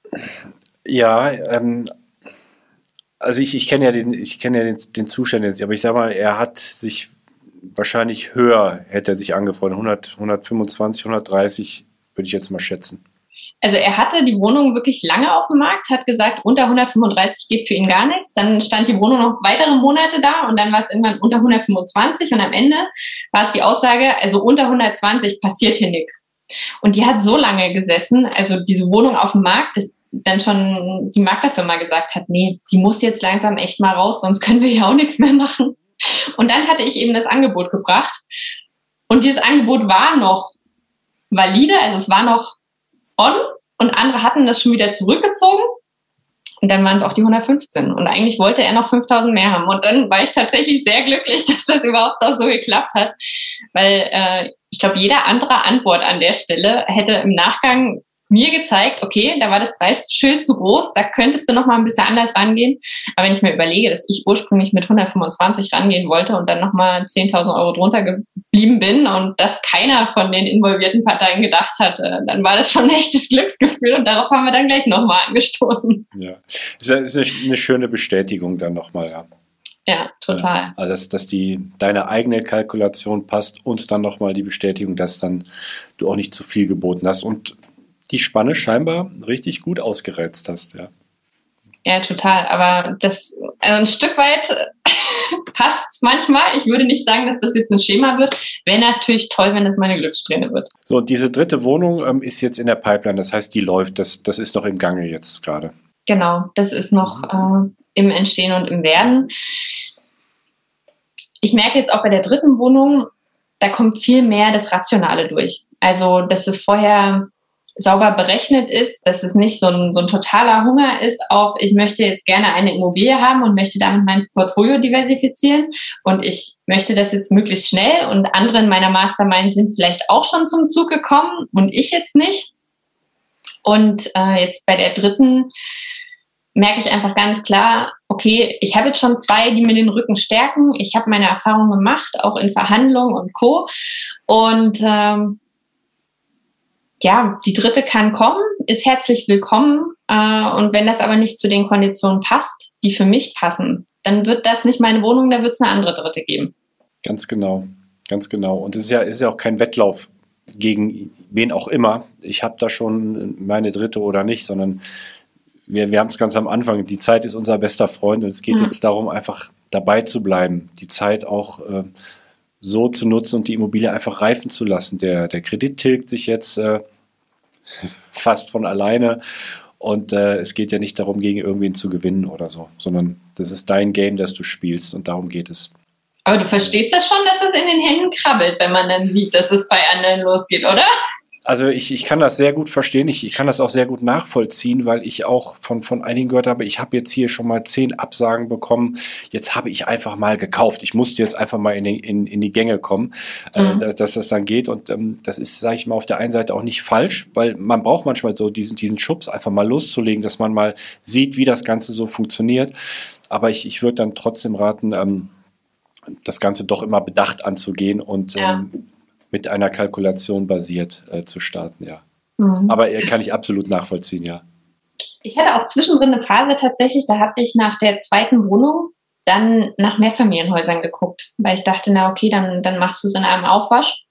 [SPEAKER 1] Ja, ähm... Also ich, ich kenne ja den, ich kenne ja den, den Zustand jetzt, aber ich sage mal, er hat sich wahrscheinlich höher, hätte er sich angefreundet, hundert, hundertfünfundzwanzig, hundertdreißig würde ich jetzt mal schätzen.
[SPEAKER 3] Also er hatte die Wohnung wirklich lange auf dem Markt, hat gesagt, unter hundertfünfunddreißig geht für ihn gar nichts. Dann stand die Wohnung noch weitere Monate da und dann war es irgendwann unter hundertfünfundzwanzig und am Ende war es die Aussage, also unter hundertzwanzig passiert hier nichts. Und die hat so lange gesessen, also diese Wohnung auf dem Markt, das dann schon die Maklerfirma gesagt hat, nee, die muss jetzt langsam echt mal raus, sonst können wir ja auch nichts mehr machen. Und dann hatte ich eben das Angebot gebracht und dieses Angebot war noch valide, also es war noch on und andere hatten das schon wieder zurückgezogen. Und dann waren es auch die hundertfünfzehn. Und eigentlich wollte er noch fünftausend mehr haben. Und dann war ich tatsächlich sehr glücklich, dass das überhaupt auch so geklappt hat. Weil äh, ich glaube, jede andere Antwort an der Stelle hätte im Nachgang mir gezeigt, okay, da war das Preisschild zu groß, da könntest du noch mal ein bisschen anders rangehen. Aber wenn ich mir überlege, dass ich ursprünglich mit hundertfünfundzwanzig rangehen wollte und dann noch mal zehntausend Euro drunter geblieben bin und dass keiner von den involvierten Parteien gedacht hat, dann war das schon ein echtes Glücksgefühl und darauf haben wir dann gleich noch mal angestoßen.
[SPEAKER 1] Ja, das ist eine schöne Bestätigung dann noch mal, ja.
[SPEAKER 3] Ja, total.
[SPEAKER 1] Also dass, dass die deine eigene Kalkulation passt und dann noch mal die Bestätigung, dass dann du auch nicht zu viel geboten hast und die Spanne scheinbar richtig gut ausgereizt hast, ja.
[SPEAKER 3] Ja, total. Aber das, also ein Stück weit passt es manchmal. Ich würde nicht sagen, dass das jetzt ein Schema wird. Wäre natürlich toll, wenn das meine Glückssträhne wird.
[SPEAKER 1] So, und diese dritte Wohnung ähm, ist jetzt in der Pipeline. Das heißt, die läuft. Das, das ist noch im Gange jetzt gerade.
[SPEAKER 3] Genau, das ist noch äh, im Entstehen und im Werden. Ich merke jetzt auch bei der dritten Wohnung, da kommt viel mehr das Rationale durch. Also, dass es vorher sauber berechnet ist, dass es nicht so ein, so ein totaler Hunger ist auf, ich möchte jetzt gerne eine Immobilie haben und möchte damit mein Portfolio diversifizieren und ich möchte das jetzt möglichst schnell und andere in meiner Mastermind sind vielleicht auch schon zum Zug gekommen und ich jetzt nicht. Und äh, jetzt bei der dritten merke ich einfach ganz klar, okay, ich habe jetzt schon zwei, die mir den Rücken stärken, ich habe meine Erfahrungen gemacht, auch in Verhandlungen und Co. Und ähm, ja, die dritte kann kommen, ist herzlich willkommen. Äh, und wenn das aber nicht zu den Konditionen passt, die für mich passen, dann wird das nicht meine Wohnung, da wird es eine andere dritte geben.
[SPEAKER 1] Ganz genau, ganz genau. Und es ist ja, ist ja auch kein Wettlauf gegen wen auch immer. Ich habe da schon meine dritte oder nicht, sondern wir, wir haben es ganz am Anfang. Die Zeit ist unser bester Freund und es geht ja. jetzt darum, einfach dabei zu bleiben, die Zeit auch äh, so zu nutzen und die Immobilie einfach reifen zu lassen. Der, der Kredit tilgt sich jetzt äh, fast von alleine und äh, es geht ja nicht darum, gegen irgendwen zu gewinnen oder so, sondern das ist dein Game, das du spielst und darum geht es.
[SPEAKER 3] Aber du verstehst das schon, dass es in den Händen krabbelt, wenn man dann sieht, dass es bei anderen losgeht, oder?
[SPEAKER 1] Also ich, ich kann das sehr gut verstehen, ich, ich kann das auch sehr gut nachvollziehen, weil ich auch von, von einigen gehört habe, ich habe jetzt hier schon mal zehn Absagen bekommen, jetzt habe ich einfach mal gekauft, ich musste jetzt einfach mal in die, in, in die Gänge kommen, mhm. äh, dass, dass das dann geht und ähm, das ist, sage ich mal, auf der einen Seite auch nicht falsch, weil man braucht manchmal so diesen, diesen Schubs, einfach mal loszulegen, dass man mal sieht, wie das Ganze so funktioniert, aber ich, ich würde dann trotzdem raten, ähm, das Ganze doch immer bedacht anzugehen und ja. ähm, mit einer Kalkulation basiert äh, zu starten, ja. Mhm. Aber äh, kann ich absolut nachvollziehen, ja.
[SPEAKER 3] Ich hatte auch zwischendrin eine Phase tatsächlich, da habe ich nach der zweiten Wohnung dann nach Mehrfamilienhäusern geguckt, weil ich dachte, na okay, dann, dann machst du es in einem Aufwasch.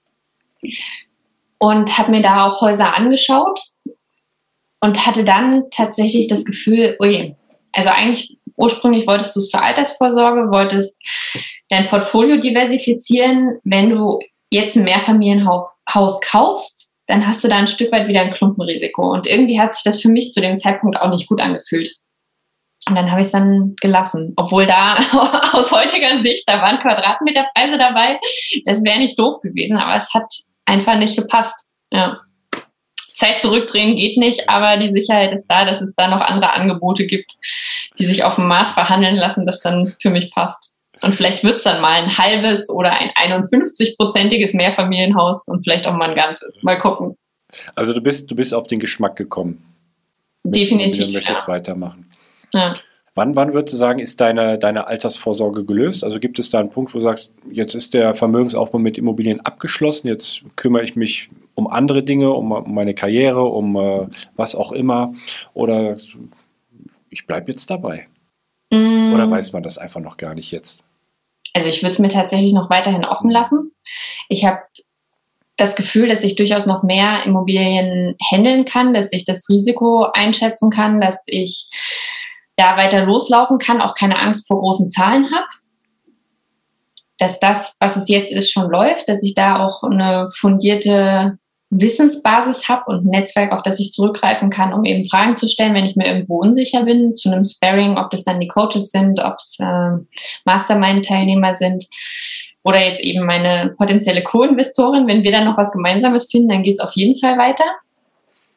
[SPEAKER 3] Und habe mir da auch Häuser angeschaut und hatte dann tatsächlich das Gefühl, ui, also eigentlich ursprünglich wolltest du es zur Altersvorsorge, wolltest dein Portfolio diversifizieren, wenn du jetzt ein Mehrfamilienhaus kaufst, dann hast du da ein Stück weit wieder ein Klumpenrisiko. Und irgendwie hat sich das für mich zu dem Zeitpunkt auch nicht gut angefühlt. Und dann habe ich es dann gelassen. Obwohl da aus heutiger Sicht, da waren Quadratmeterpreise dabei, das wäre nicht doof gewesen, aber es hat einfach nicht gepasst. Ja. Zeit zurückdrehen geht nicht, aber die Sicherheit ist da, dass es da noch andere Angebote gibt, die sich auf dem Maß verhandeln lassen, das dann für mich passt. Und vielleicht wird es dann mal ein halbes oder ein einundfünfzig-prozentiges Mehrfamilienhaus und vielleicht auch mal ein ganzes. Mal gucken.
[SPEAKER 1] Also du bist, du bist auf den Geschmack gekommen.
[SPEAKER 3] Definitiv,
[SPEAKER 1] Du möchtest
[SPEAKER 3] ja.
[SPEAKER 1] weitermachen.
[SPEAKER 3] Ja.
[SPEAKER 1] Wann, wann würdest du sagen, ist deine, deine Altersvorsorge gelöst? Also gibt es da einen Punkt, wo du sagst, jetzt ist der Vermögensaufbau mit Immobilien abgeschlossen, jetzt kümmere ich mich um andere Dinge, um, um meine Karriere, um äh, was auch immer, oder ich bleibe jetzt dabei? Mm. Oder weiß man das einfach noch gar nicht jetzt?
[SPEAKER 3] Also ich würde es mir tatsächlich noch weiterhin offen lassen. Ich habe das Gefühl, dass ich durchaus noch mehr Immobilien handeln kann, dass ich das Risiko einschätzen kann, dass ich da weiter loslaufen kann, auch keine Angst vor großen Zahlen habe. Dass das, was es jetzt ist, schon läuft, dass ich da auch eine fundierte Wissensbasis habe und ein Netzwerk, auf das ich zurückgreifen kann, um eben Fragen zu stellen, wenn ich mir irgendwo unsicher bin, zu einem Sparring, ob das dann die Coaches sind, ob es äh, Mastermind-Teilnehmer sind oder jetzt eben meine potenzielle Co-Investorin. Wenn wir dann noch was Gemeinsames finden, dann geht es auf jeden Fall weiter.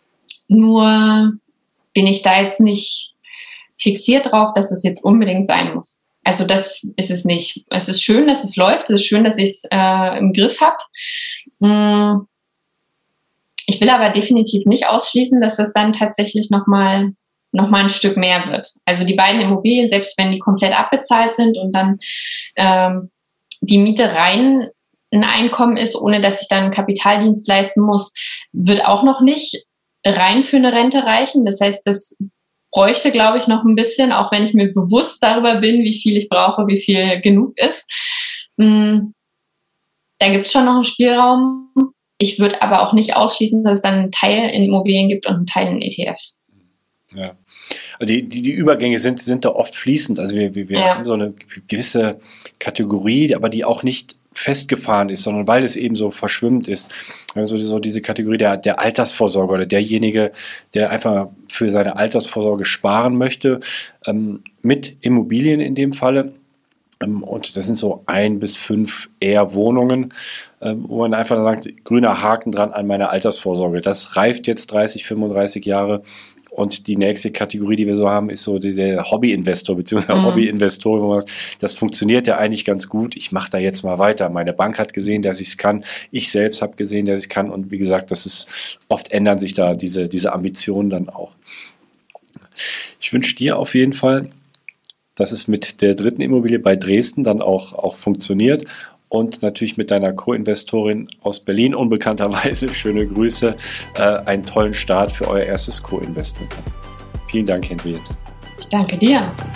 [SPEAKER 3] Nur bin ich da jetzt nicht fixiert drauf, dass es jetzt unbedingt sein muss. Also das ist es nicht. Es ist schön, dass es läuft. Es ist schön, dass ich es äh, im Griff habe. Ich will aber definitiv nicht ausschließen, dass es dann tatsächlich nochmal noch mal ein Stück mehr wird. Also die beiden Immobilien, selbst wenn die komplett abbezahlt sind und dann ähm, die Miete rein ein Einkommen ist, ohne dass ich dann einen Kapitaldienst leisten muss, wird auch noch nicht rein für eine Rente reichen. Das heißt, das bräuchte, glaube ich, noch ein bisschen, auch wenn ich mir bewusst darüber bin, wie viel ich brauche, wie viel genug ist. Da gibt es schon noch einen Spielraum. Ich würde aber auch nicht ausschließen, dass es dann einen Teil in Immobilien gibt und einen Teil in E T Fs.
[SPEAKER 1] Ja, also die, die, die Übergänge sind, sind da oft fließend. Also wir, wir, wir ja. haben so eine gewisse Kategorie, aber die auch nicht festgefahren ist, sondern weil es eben so verschwimmt ist. Also so diese Kategorie der, der Altersvorsorge oder derjenige, der einfach für seine Altersvorsorge sparen möchte, ähm, mit Immobilien in dem Falle. Ähm, und das sind so ein bis fünf eher Wohnungen, ähm, wo man einfach sagt, grüner Haken dran an meine Altersvorsorge. Das reift jetzt dreißig, fünfunddreißig Jahre. Und die nächste Kategorie, die wir so haben, ist so die, der Hobbyinvestor bzw. Mhm. Hobbyinvestoren, wo man sagt, das funktioniert ja eigentlich ganz gut. Ich mache da jetzt mal weiter. Meine Bank hat gesehen, dass ich es kann. Ich selbst habe gesehen, dass ich es kann. Und wie gesagt, das ist oft ändern sich da diese, diese Ambitionen dann auch. Ich wünsche dir auf jeden Fall, dass es mit der dritten Immobilie bei Dresden dann auch, auch funktioniert. Und natürlich mit deiner Co-Investorin aus Berlin, unbekannterweise, schöne Grüße, äh, einen tollen Start für euer erstes Co-Investment. Vielen Dank, Henriette.
[SPEAKER 3] Ich danke dir.